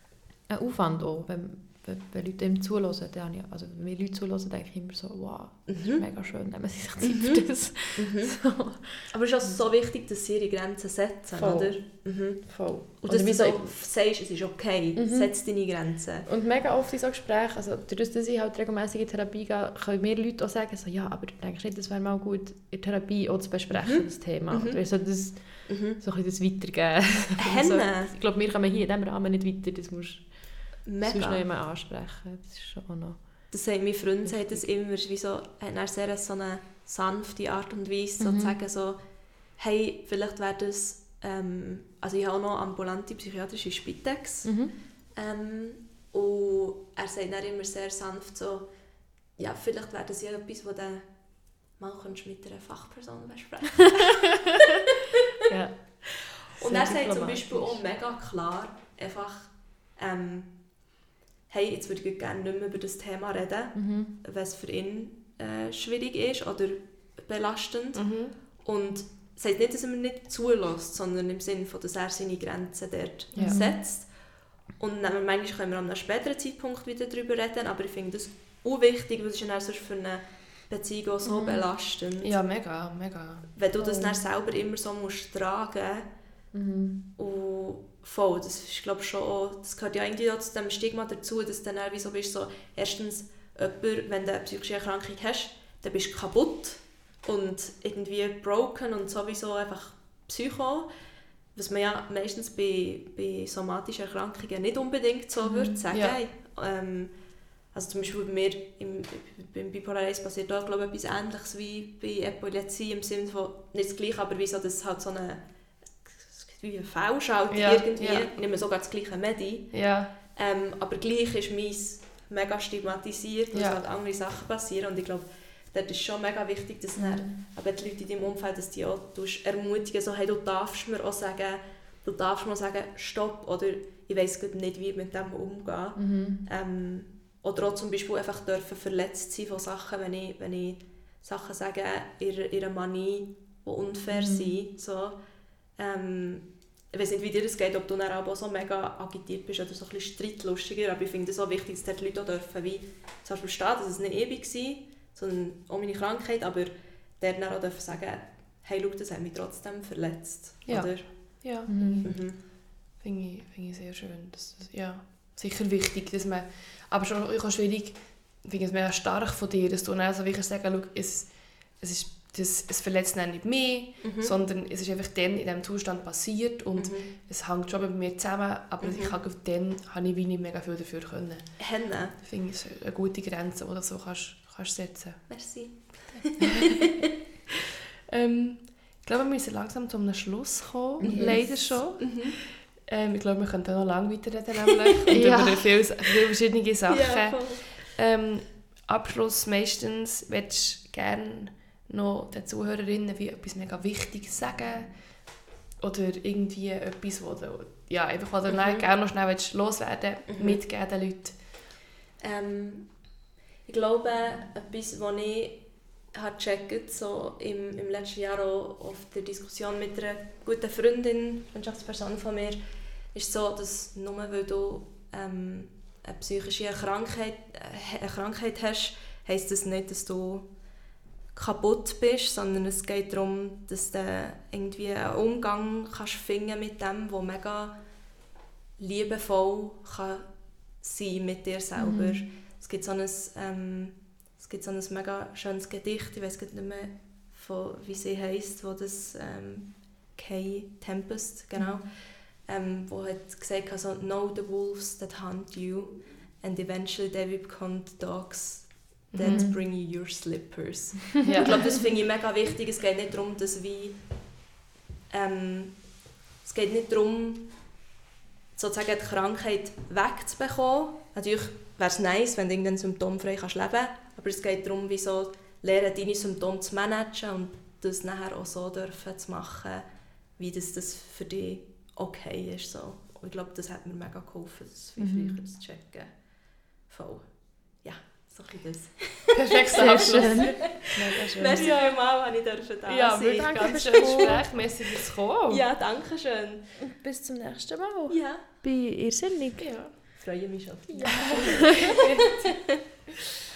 ein Aufwand auch, wenn Leute dem zuhören. Wenn mir Leute zuhören, denke ich immer so, wow, das ist mega schön, nehmen sie sich Zeit für das. So. Aber es ist auch so wichtig, dass sie ihre Grenzen setzen, Voll. oder? Voll. Und dass du so sagst, es ist okay, setz deine Grenzen. Und mega oft in so Gesprächen, also dadurch, dass ich halt regelmäßig in Therapie gehe, können mir Leute auch sagen, so, ja, aber du denkst nicht, das wäre mal gut, in Therapie auch zu besprechen, das Thema. Oder so das, so ein bisschen das Weitergeben. So, ich glaube, wir kommen hier in diesem Rahmen nicht weiter, das musst sonst noch jemand ansprechen. Das ist schon auch noch... Das sagt mein Freund, sagt das immer, wie so, hat sehr so eine sanfte Art und Weise, so zu sagen, so, hey, vielleicht wäre das, also ich habe auch noch ambulante psychiatrische Spitex, und er sagt dann immer sehr sanft so, ja, vielleicht wäre das ja etwas, wo du mal mit einer Fachperson besprechen. Ja. Und er sagt zum Beispiel auch mega klar, einfach, hey, jetzt würde ich gerne nicht mehr über das Thema reden, wenn es für ihn schwierig ist oder belastend. Und es heißt nicht, dass er mir nicht zulässt, sondern im Sinne von, dass er seine Grenzen dort setzt. Und dann, manchmal können wir an einem späteren Zeitpunkt wieder darüber reden, aber ich finde das unwichtig, weil es ist dann sonst für eine Beziehung auch so belastend. Ja, mega, mega. Wenn du das dann selber immer so musst tragen und voll, das ist, glaube ich, schon auch, das gehört ja irgendwie auch zu dem Stigma dazu, dass du dann wie so bist, so, erstens, wenn du eine psychische Erkrankung hast, dann bist du kaputt und irgendwie broken und sowieso einfach Psycho, was man ja meistens bei somatischen Erkrankungen nicht unbedingt so würde sagen. Ja. Also zum Beispiel bei mir beim Bipolar 1 passiert auch, glaube ich, etwas Ähnliches wie bei Epilepsie, im Sinne von, nicht das Gleiche, aber wie so, dass halt so eine wie ein Fehlschalt irgendwie. Ich nehme sogar das gleiche Medi. Ja. Aber gleich ist meins mega stigmatisiert, weil halt andere Sachen passieren. Und ich glaube, dort ist schon mega wichtig, dass dann, aber die Leute in deinem Umfeld, dass die auch ermutigen, so, hey, du darfst mir auch sagen, stopp, oder ich weiss nicht, wie ich mit dem umgehe. Oder auch zum Beispiel einfach dürfen verletzt sein von Sachen, wenn ich Sachen sage, ihre Manie, die unfair sind. So. Ich weiß nicht, wie dir das geht, ob du dann auch so mega agitiert bist oder so ein bisschen streitlustiger, aber ich finde es auch wichtig, dass die Leute auch dürfen, wie zum Beispiel stehen, dass es nicht ewig war, sondern auch meine Krankheit, aber der dann auch dürfen sagen, hey, schau, das hat mich trotzdem verletzt. Ja, oder? Ja. Finde ich sehr schön. Das sicher wichtig, dass man, aber schon auch schwierig, ich finde es mega stark von dir, dass du dann so wirklich sagen, schau, es verletzt nicht mich, sondern es ist einfach dann in diesem Zustand passiert und es hängt schon mit mir zusammen, aber ich habe ich wie nicht mega viel dafür können. Ich finde es eine gute Grenze, die du so kannst setzen. Merci. Ich glaube, wir müssen langsam zu einem Schluss kommen, leider schon. Ich glaube, wir könnten noch lange weiterreden und über viele verschiedene Sachen. Ja, Abschluss meistens würdest du gerne noch den Zuhörerinnen wie etwas mega Wichtiges sagen. oder irgendwie etwas, wo du, ja, einfach, wo du dann gerne noch schnell loswerden willst, mitgeben den Leuten? Ich glaube, etwas, was ich gecheckt so im letzten Jahr auch auf der Diskussion mit einer guten Freundin, Freundschaftsperson von mir, ist so, dass nur weil du eine psychische Krankheit hast, heisst das nicht, dass du kaputt bist, sondern es geht darum, dass du irgendwie einen Umgang kannst finden mit dem, der mega liebevoll kann sein mit dir selber. Es gibt so ein mega schönes Gedicht, ich weiß nicht mehr, wie sie heisst, wo das Kay Tempest, genau, wo hat gesagt, also, know the wolves that hunt you and eventually they will become dogs that bring you your slippers. Ja. Ich glaube, das finde ich mega wichtig. Es geht nicht darum, dass es geht nicht darum, sozusagen die Krankheit wegzubekommen. Natürlich wäre es nice, wenn du irgendein symptomfrei leben kannst, aber es geht darum, wie so lernen, deine Symptome zu managen und das nachher auch so dürfen zu machen, wie das für dich okay ist. So. Und ich glaube, das hat mir mega geholfen, das viel früher zu checken. Voll. Ja, so ein bisschen das. Perfekter Abschluss. Mega schön. Merci vielmals, dass ich da sein Ja, durfte. danke für das Gespräch. Merci fürs Kommen. Ja, danke schön. Und bis zum nächsten Mal. Ja. Bei Irrsinnig. Ja. Ich freue mich schon. Ja.